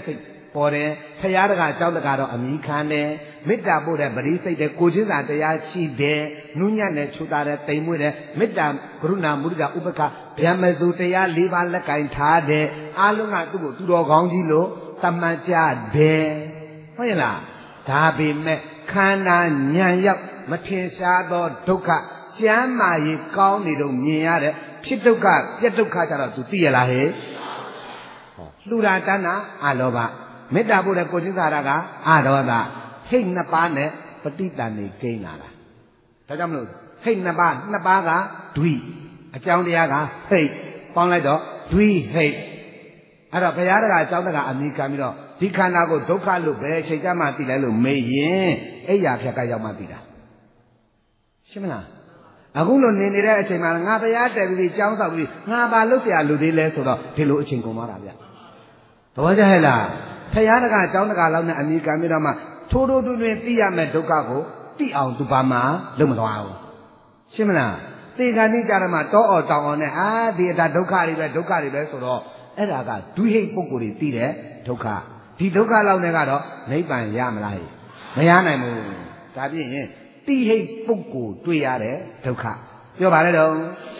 ပေါ်တယ်ဖရာတကအကြောင်းတကတော့အမိခံတယ်မေတ္တာပို့တဲ့ပရိစိတ်တဲ့ကိုချင်းစာတရားရှိတယ်နုညံ့တဲ့ချူတာတဲ့တိမ်မွေ့တဲ့မေတ္တာကရုဏာမုဒိတာဥပက္ခဗျမစုတရား၄ပါးလက်ကင်ထားတယ်အားလုံးကသူ့ကိုသူတော်ကောင်းကြီးလို့သတ်မှတ်ကြတယ်ဟုတ်ရဲ့လားဒါပေမဲ့ခန္ဓာညံရောက်မထင်ရှားသောဒုက္ခကျမ်းမာရေးကောင်းနေတော့မြင်ရတဲ့ဖြစ်ဒုက္ခပြက်ဒုက္ခကြတော့ तू သိရလားဟဲ့လှူတာတဏ္ဍအလောဘမေတ္တာပို့တဲ့ကိုချင်းစာရကအဒေါသဟိတ်နှစ်ပါးနဲ့ပဋိသန္ဓေကိန်းလာတာဒါကြောင့်မလို့ဟိတ်နှစ်ပါးကဒွိအကြောင်းတရားကဟိတ်ပေါင်းလိုက်တော့ဒွိဟိတ်အဲ့တော့ဘုရားတကအကြောင်းတကအမိခံပြီးတော့ဒီခန္ဓာကိုဒုက္ခလို့ပဲချိန်ကြမှသိလိုက်လို့မေးရင်အိယာဖြတ်ကရောက်မှသိတာရှင်းမလားအခုလိုနေနေတဲ့အချိန်မှာငါဘုရားတည်ပြီးကြောင်းဆောက်ပြီးငါဘာလုပ်เสียလူသေးလဲဆိုတော့ဒီလိုအချိန်ကုန်သွားတာဗျသဘောကျဟဲ့လားဘုရားတကအကြောင်းတကလောက်နဲ့အမိခံပြီးတော့မှထိုးထိုးတွင်သိရမယ့်ဒုက္ခကိုသိအောင်သူပါမှလုံးမသွားဘူးရှင်းမလားသေခါနိကြရမှာတောအော်တောင်အောင်နဲ့ဒီအတာဒုက္ခတွေပဲဆိုတော့အဲ့ဒါကဒွိဟိတ်ပုဂ္ဂိုလ်တွေသိတဲ့ဒုက္ခဒီဒုက္ခလောက်နဲ့ကတော့နိဗ္ဗာန်ရမလားမရနိုင်ဘူးဒါပြည့်ရင်တိဟိတ်ပုဂ္ဂိုလ်တွေ့ရတဲ့ဒုက္ခပြောပါလေတော့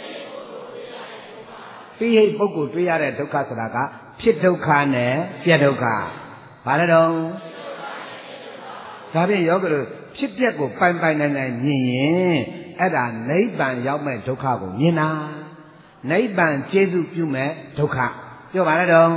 တိဟိတ်ပုဂ္ဂိုလ်တွေ့ရတဲ့ဒုက္ခဆိုတာကဖြစ်ဒုက္ခနဲ့ပြက်ဒုက္ခဘာလဲတော့ဒါဖြင့်ယောဂလို့ဖြစ်ပျက်ကိုပိုင်နိုင်မြင်ရင်အဲ့ဒါနိဗ္ဗာန်ရောက်မဲ့ဒုက္ခကိုမြင်တာနိဗ္ဗာန်ကျေစုပြုမဲ့ဒုက္ခပြောပါလေတော့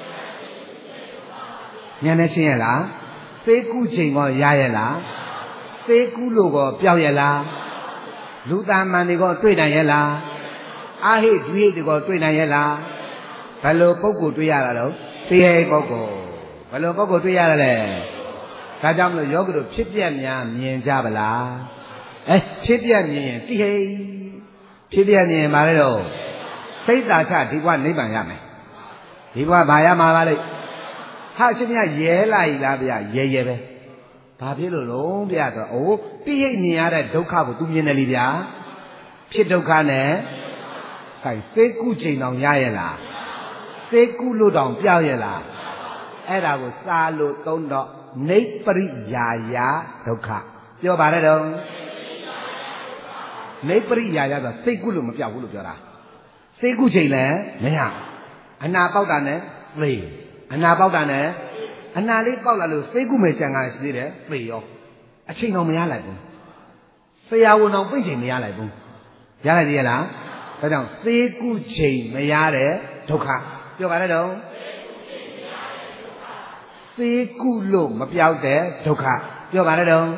ဉာဏ်နဲ့ရှင်းရလားသေကုချိန်ကောရရလားသေကုလို့ကောပျောက်ရလားလူသားမှန်တွေကောတွေ့နိုင်ရလားအာဟိဒွိဟိတွေကောတွေ့နိုင်ရလားဘယ်လိုပုဂ္ဂိုလ်တွေ့ရတာတော့သေဟိပုဂ္ဂိုလ်ဘယ်လိုပုဂ္ဂိုလ်တွေ့ရလဲဒါကြောင့်မလို့ယောဂတို့ဖြစ်ပြက်များမြင်ကြပါလားဖြစ်ပြက်မြင်ရင်တိဟိဖြစ်ပြက်မြင်ရင်ဘာလဲတော့စိတ်သာချဒီဘဝနိဗ္ဗာန်ရမယ်ဒီဘဝဘာရမှာပါလဲဟာရှင်မြရဲလိုက်လားဗျရဲပဲဘာဖြစ်လို့လုံးဗျဆိုတော့တိဟိမြင်ရတဲ့ဒုက္ခကို तू မြင်တယ်လीဗျာဖြစ်ဒုက္ခနဲ့ခိုင်သေကုချိန်တောင်ရရဲ့လားသေကုလို့တောင်ပြောက်ရဲ့လားအဲ့ဒါကိုစာလို့သုံးတော့နိပ္ပရိယာယဒုက္ခပြောပါရတော့နိပ္ပရိယာယဆိုသိကုလို့မပြောက်ဘူးလို့ပြောတာသိကုချိန်လည်းမရအနာပေါက်တာနဲ့သေအနာပေါက်တာနဲ့အနာလေးပေါက်လာလို့သိကုမယ်ကြံကရှိသေးတယ်သေရောအချိန်တော့မရလိုက်ဘူးဆရာဝန်တော်ပြင့်ချိန်မရလိုက်ဘူးရလိုက်သေးရလားဒါကြောင့်သေကုချိန်မရတဲ့ဒုက္ခပြောပါရတော့သေကုလို့မပြောက်တဲ့ဒုက္ခပြောပါလေတော့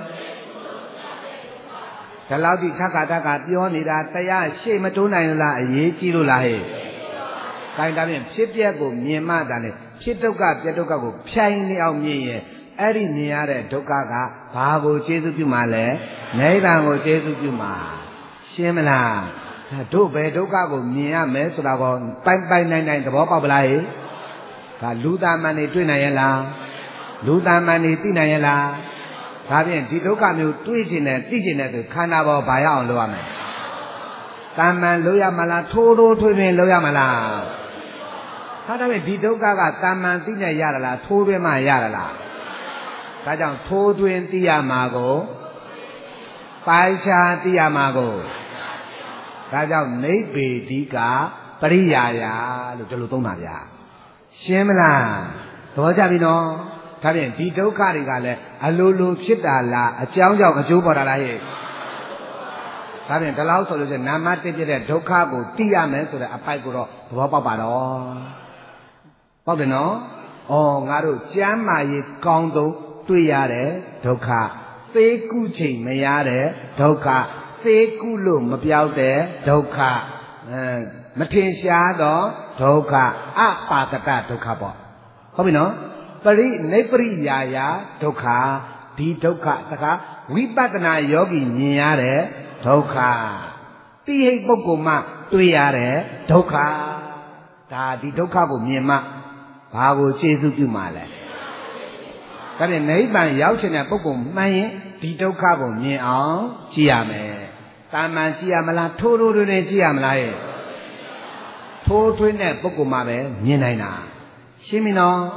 ဒီလောက်ဒီထက်ကပြောနေတာတရားရှေ့မတိုးနိုင်လို့လားအရေးကြီးလို့လားဟဲ့ခိုင်းတာဖြင့်ဖြစ်ပျက်ကိုမြင်မှတာလေဖြစ်ဒုက္ခပြက်ဒုက္ခကိုဖြိုင်းနေအောင်မြင်ရင်အဲ့ဒီမြင်ရတဲ့ဒုက္ခကဘာကိုကျေစုပြုမှလဲနိဗ္ဗာန်ကိုကျေစုပြုမှရှင်းမလားတို့ပဲဒုက္ခကိုမြင်ရမယ်ဆိုတာကိုပိုင်နိုင်သဘောပေါက်ပလားဟဲ့ဒါလူသားမှန်နေတွေ့နိုင်ရဲ့လားလူသားမှန်နေသိနိုင်ရဲ့လားဒါဖြင့်ဒီဒုက္ခမျိုးတွေးကျင်တယ်သိကျင်တယ်ဆိုခန္ဓာပေါ်ဘာရအောင်လုပ်ရမလဲတာမန်လုပ်ရမလားထိုးထွေးလုပ်ရမလားဒါဖြင့်ဒီဒုက္ခကတာမန်သိနေရတာလားထိုးထွေးမှရတာလားဒါကြောင့်ထိုးထွင်းသိရမှာကိုပိုင်ခြားသိရမှာကိုဒါကြောင့်နိဗ္ဗေဒိကပရိယာယလို့ဒီလိုသုံးတာဗျာရှင်းမလားသဘောကျပြီနော်ဒါဖြင့်ဒီဒုက္ခတွေကလည်းအလိုလိုဖြစ်တာလားအကြောင်းကြောင့်အကျိုးပေါ်တာလားဟဲ့ဒါဖြင့်ဒီလောက်ဆိုလို့ရှိရင်နာမတစ်ပြတဲ့ဒုက္ခကိုသိရမယ်ဆိုတဲ့အပိုက်ကိုတော့သဘောပေါက်ပါတော့ပေါက်တယ်နော်ငါတို့ကျမ်းမာရေးကောင်းဆုံးတွေ့ရတဲ့ဒုက္ခသေကုချိန်မရတဲ့ဒုက္ခသေကုလို့မပြောက်တဲ့ဒုက္ခမထင်ရှားသောဒုက္ခအပါတတဒုက္ခပေါ့ဟုတ်ပြီနော်နိပ္ပရိယာယဒုက္ခဒီဒုက္ခတခါဝိပဿနာယောဂီမြင်ရတဲ့ဒုက္ခတိဟိတ်ပုဂ္ဂိုလ်မှတွေ့ရတဲ့ဒုက္ခဒါဒီဒုက္ခကိုမြင်မှဘာကိုကျေစုပြုမှလဲဒါဖြင့်နိဗ္ဗာန်ရောက်ချင်တဲ့ပုဂ္ဂိုလ်မှန်ရင်ဒီဒုက္ခကိုမြင်အောင်ကြည့်ရမယ်တာမန်ကြည့်ရမလားထိုးထွင်းကြည့်ရမလားရဲ့ထိုးထွင်းတဲ့ပုဂ္ဂိုလ်မှပဲမြင်နိုင်တာရှင်းပြီနော်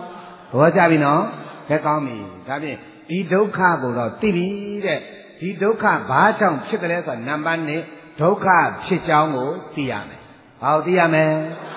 ဘောကြပြီနော်ခဲကောင်းပြီဒါဖြင့်ဒီဒုက္ခကိုတော့သိပြီတဲ့ဒီဒုက္ခဘာကြောင့်ဖြစ်တယ်လဲဆိုတာနံပါတ်1ဒုက္ခဖြစ်ကြောင်းကိုသိရမယ်ဘာကိုသိရမလဲ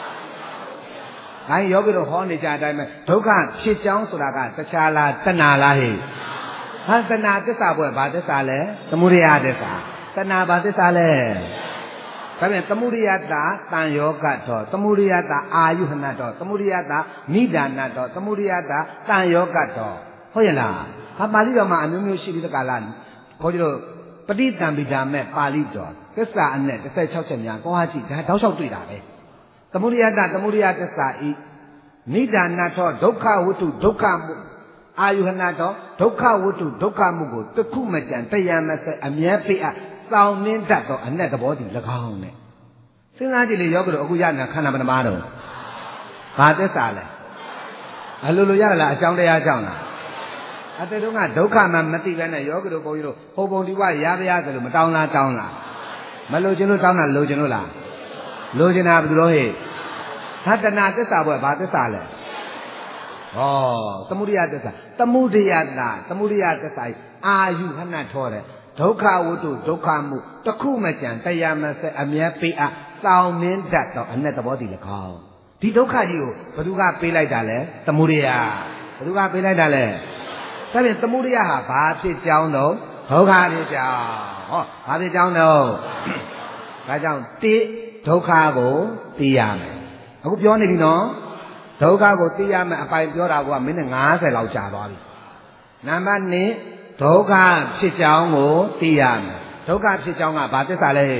ဒါယောဂီတို့ဟောနေကြအတိုင်းပဲဒုက္ခဖြစ်ကြောင်းဆိုတာကတခြားလားတဏှာလားဟဲ့ဟာတဏှာသစ္စာပွဲဘာသစ္စာလဲသမုဒယသစ္စာတဏှာဘာသစ္စာလဲဒါပြန်သမုဒယတာတန်ယောဂတောသမုဒယတာအာယုဟနတောသမုဒယတာနိဒာနတောသမုဒယတာတန်ယောဂတောဟုတ်ရဲ့လားဟာပါဠိတော်မှာအမျိုးမျိုးရှိပြီးတကလားခေါ်ကြလို့ပဋိသင်္ပိဓာမဲ့ပါဠိတော်သစ္စာအနဲ့16ချက်များကောဟာကြည့်ဒါတောက်လျှောက်တွေ့တာပဲသမုဒယတာသမုဒယသစ္စာဤနိဒာနတောဒုက္ခဝတ္ထုဒုက္ခမှုအာယုဟနတောဒုက္ခဝတ္ထုဒုက္ခမှုကိုတခုမကြံတရားမဆက်အမြဲပေးအပ်စောင်းနှင်းတတ်သောအနဲ့သဘောတည်၎င်းနဲ့စဉ်းစားကြည့်လေယောဂတို့အခုရနေတာခန္ဓာပဏ္ဏမတော့ဘာသစ္စာလဲအလိုလိုရလားအကြောင်းတရားကြောင့်လားအတေတုံးကဒုက္ခမှမသိပဲနဲ့ယောဂတို့ဘုန်းကြီးတို့ဟိုပုံဒီဝရပါရဆိုလို့မတောင်းလားတောင်းလားမလိုချင်လို့တောင်းတာလိုချင်လို့လားလိုချင်တာဘယ်လိုဟဲ့ဟာတဏှာသစ္စာဘွယ်ဘာသစ္စာလဲဟောသမုဒယသစ္စာသမုဒယတာသမုဒယသစ္စာအာယုဟနထောတဲ့ဒုက္ခဝတ္ထုဒုက္ခမှုတခုမကြံတရားမဆက်အမြဲပေးအပ်စောင်းနှင်းတတ်တော့အနဲ့သဘောတည်၎င်းဒီဒုက္ခကြီးကိုဘယ်သူကပေးလိုက်တာလဲသမုဒယဘယ်သူကပေးလိုက်တာလဲဒါဖြင့်သမုဒယဟာဘာဖြစ်ကြောင်းတော့ဒုက္ခဖြစ်ကြောင်းဟောဘာဖြစ်ကြောင်းတော့ဒါကြောင့်တိဒုက္ခကိုသိရမယ်အခုပြောနေပြီနော်ဒုက္ခကိုသိရမယ်အပိုင်ပြောတာကမိနစ်50လောက်ကြာသွားပြီနံပါတ်1ဒုက္ခဖြစ်ကြောင်းကိုသိရမယ်ဒုက္ခဖြစ်ကြောင်းကဘာသစ္စာလဲ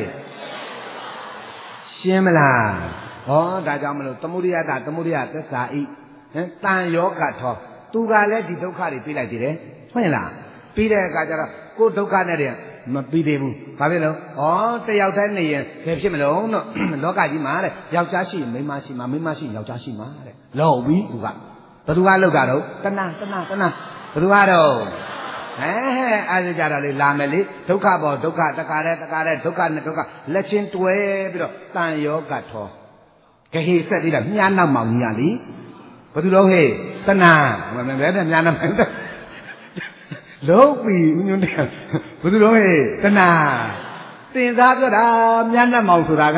ရှင်းမလားဟောဒါကြောင့်မလို့သမုဒယတာသမုဒယသစ္စာဤတန်ယောဂထောသူကလည်းဒီဒုက္ခတွေပြေးလိုက်သေးတယ်ဟုတ်ရဲ့လားပြီးတဲ့အခါကျတော့ကိုယ်ဒုက္ခနဲ့တည်းမပြီးသေးဘူးဘာဖြစ်လို့ဩတယောက်တည်းနေရင်ဘယ်ဖြစ်မလို့တော့လောကကြီးမှာတဲ့ယောက်ျားရှိရင်မိန်းမရှိမှာမိန်းမရှိရင်ယောက်ျားရှိမှာတဲ့လောက်ပြီးသူကဘယ်သူကလောက်တာတော့တဏဘယ်သူကတော့အဲ့ဒါကြတော့လေလာမယ်လေဒုက္ခပေါ်ဒုက္ခတကားတဲ့ဒုက္ခနဲ့ဒုက္ခလက်ချင်းတွဲပြီးတော့တန်ယောဂထောဂဟေဆက်ပြီးတော့မြားနောက်မောင်ကြီးရလीဘယ်သူတော့ဟဲ့တဏဘယ်နဲ့မြားနောက်လုံးပြီဦးညွန့်တယ်ဘယ်သူတော့ဟဲ့တဏတင်စားပြောတာမြားနောက်မောင်ဆိုတာက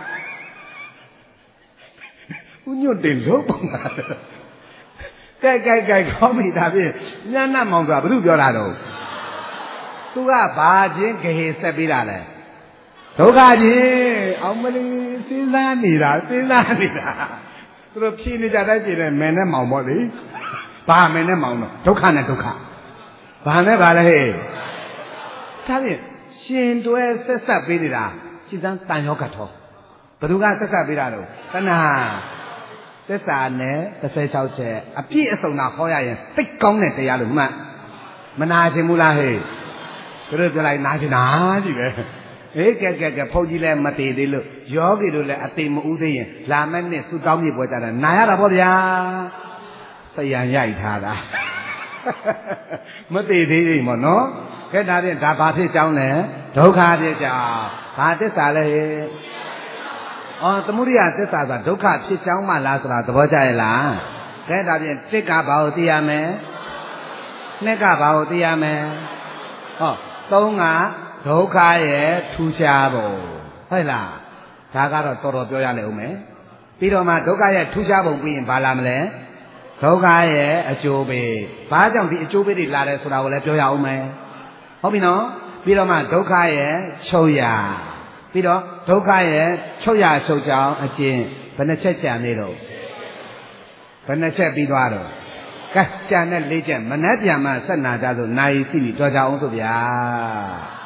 ဦးညွန့်တင်လုံးပုံတာကဲခေါင်းမိတာဖြင့်ညနာမောင်ဆိုတာဘယ်သူပြောတာတော့သူကဘာချင်းဂဟေဆက်ပေးတာလဲဒုက္ခချင်းအောင်မလီစဉ်းစားနေတာသူတို့ဖြင်းနေကြတိုင်းပြည်တယ်မယ်နဲ့မောင်ပေါ့လေဘာမယ်နဲ့မောင်တော့ဒုက္ခနဲ့ဒုက္ခဘာနဲ့ဘာလဲဟဲ့ဒါဖြင့်ရှင်တွဲဆက်ဆက်ပေးနေတာစိတ္တန်တန်ယောဂထောဘယ်သူကဆက်ဆက်ပေးတာတော့တဏှာသစ္စာနဲ့16ချက်အပြည့်အစုံသာဟောရရင်သိကောင်းတဲ့တရားလို့မှတ်မနာချင်ဘူးလားဟဲ့တို့ပြောလိုက်နာချင်တာကြီးပဲဟေးကဲဖုန်းကြီးလည်းမတည်သေးလို့ယောဂီတို့လည်းအသေးမဦးသေးရင်လာမဲ့နဲ့ဆူတောင်းမြေပွဲကြတာနာရတာပေါ့ဗျာစရံရိုက်ထားတာမတည်သေးဘူးမော်နော်ကဲဒါဖြင့်ဒါဘာဖြစ်ကြောင်းလဲဒုက္ခဖြစ်ကြောင်းဘာသစ္စာလဲသမုဒယသစ္စာဆိုတာဒုက္ခဖြစ်ကြောင်းမှလားဆိုတာသဘောကျရဲ့လားကဲဒါဖြင့်တစ်ကဘာကိုသိရမယ်နှစ်ကဘာကိုသိရမယ်သုံးကဒုက္ခရဲ့ထူးခြားပုံဟုတ်လားဒါကတော့တော်တော်ပြောရလိမ့်ဦးမယ်ပြီးတော့မှဒုက္ခရဲ့ထူးခြားပုံပြီးရင်ဘာလာမလဲဒုက္ခရဲ့အကျိုးပေးဘာကြောင့်ဒီအကျိုးပေးတွေလာတယ်ဆိုတာကိုလည်းပြောရအောင်မယ်ဟုတ်ပြီနော်ပြီးတော့မှဒုက္ခရဲ့ချုပ်ရာပြီးတော့ဒုက္ခရဲ့ချုပ်ရာချုပ်ကြောင်းအကျဉ်းဘယ်နှချက်ကြံနေတော့ဘယ်နှချက်ပြီးသွားတော့ကဲကြံတဲ့၄ချက်မနှက်ပြန်မှဆက်နာကြဆိုနိုင်စီပြီးတော်ကြအောင်ဆိုဗျာ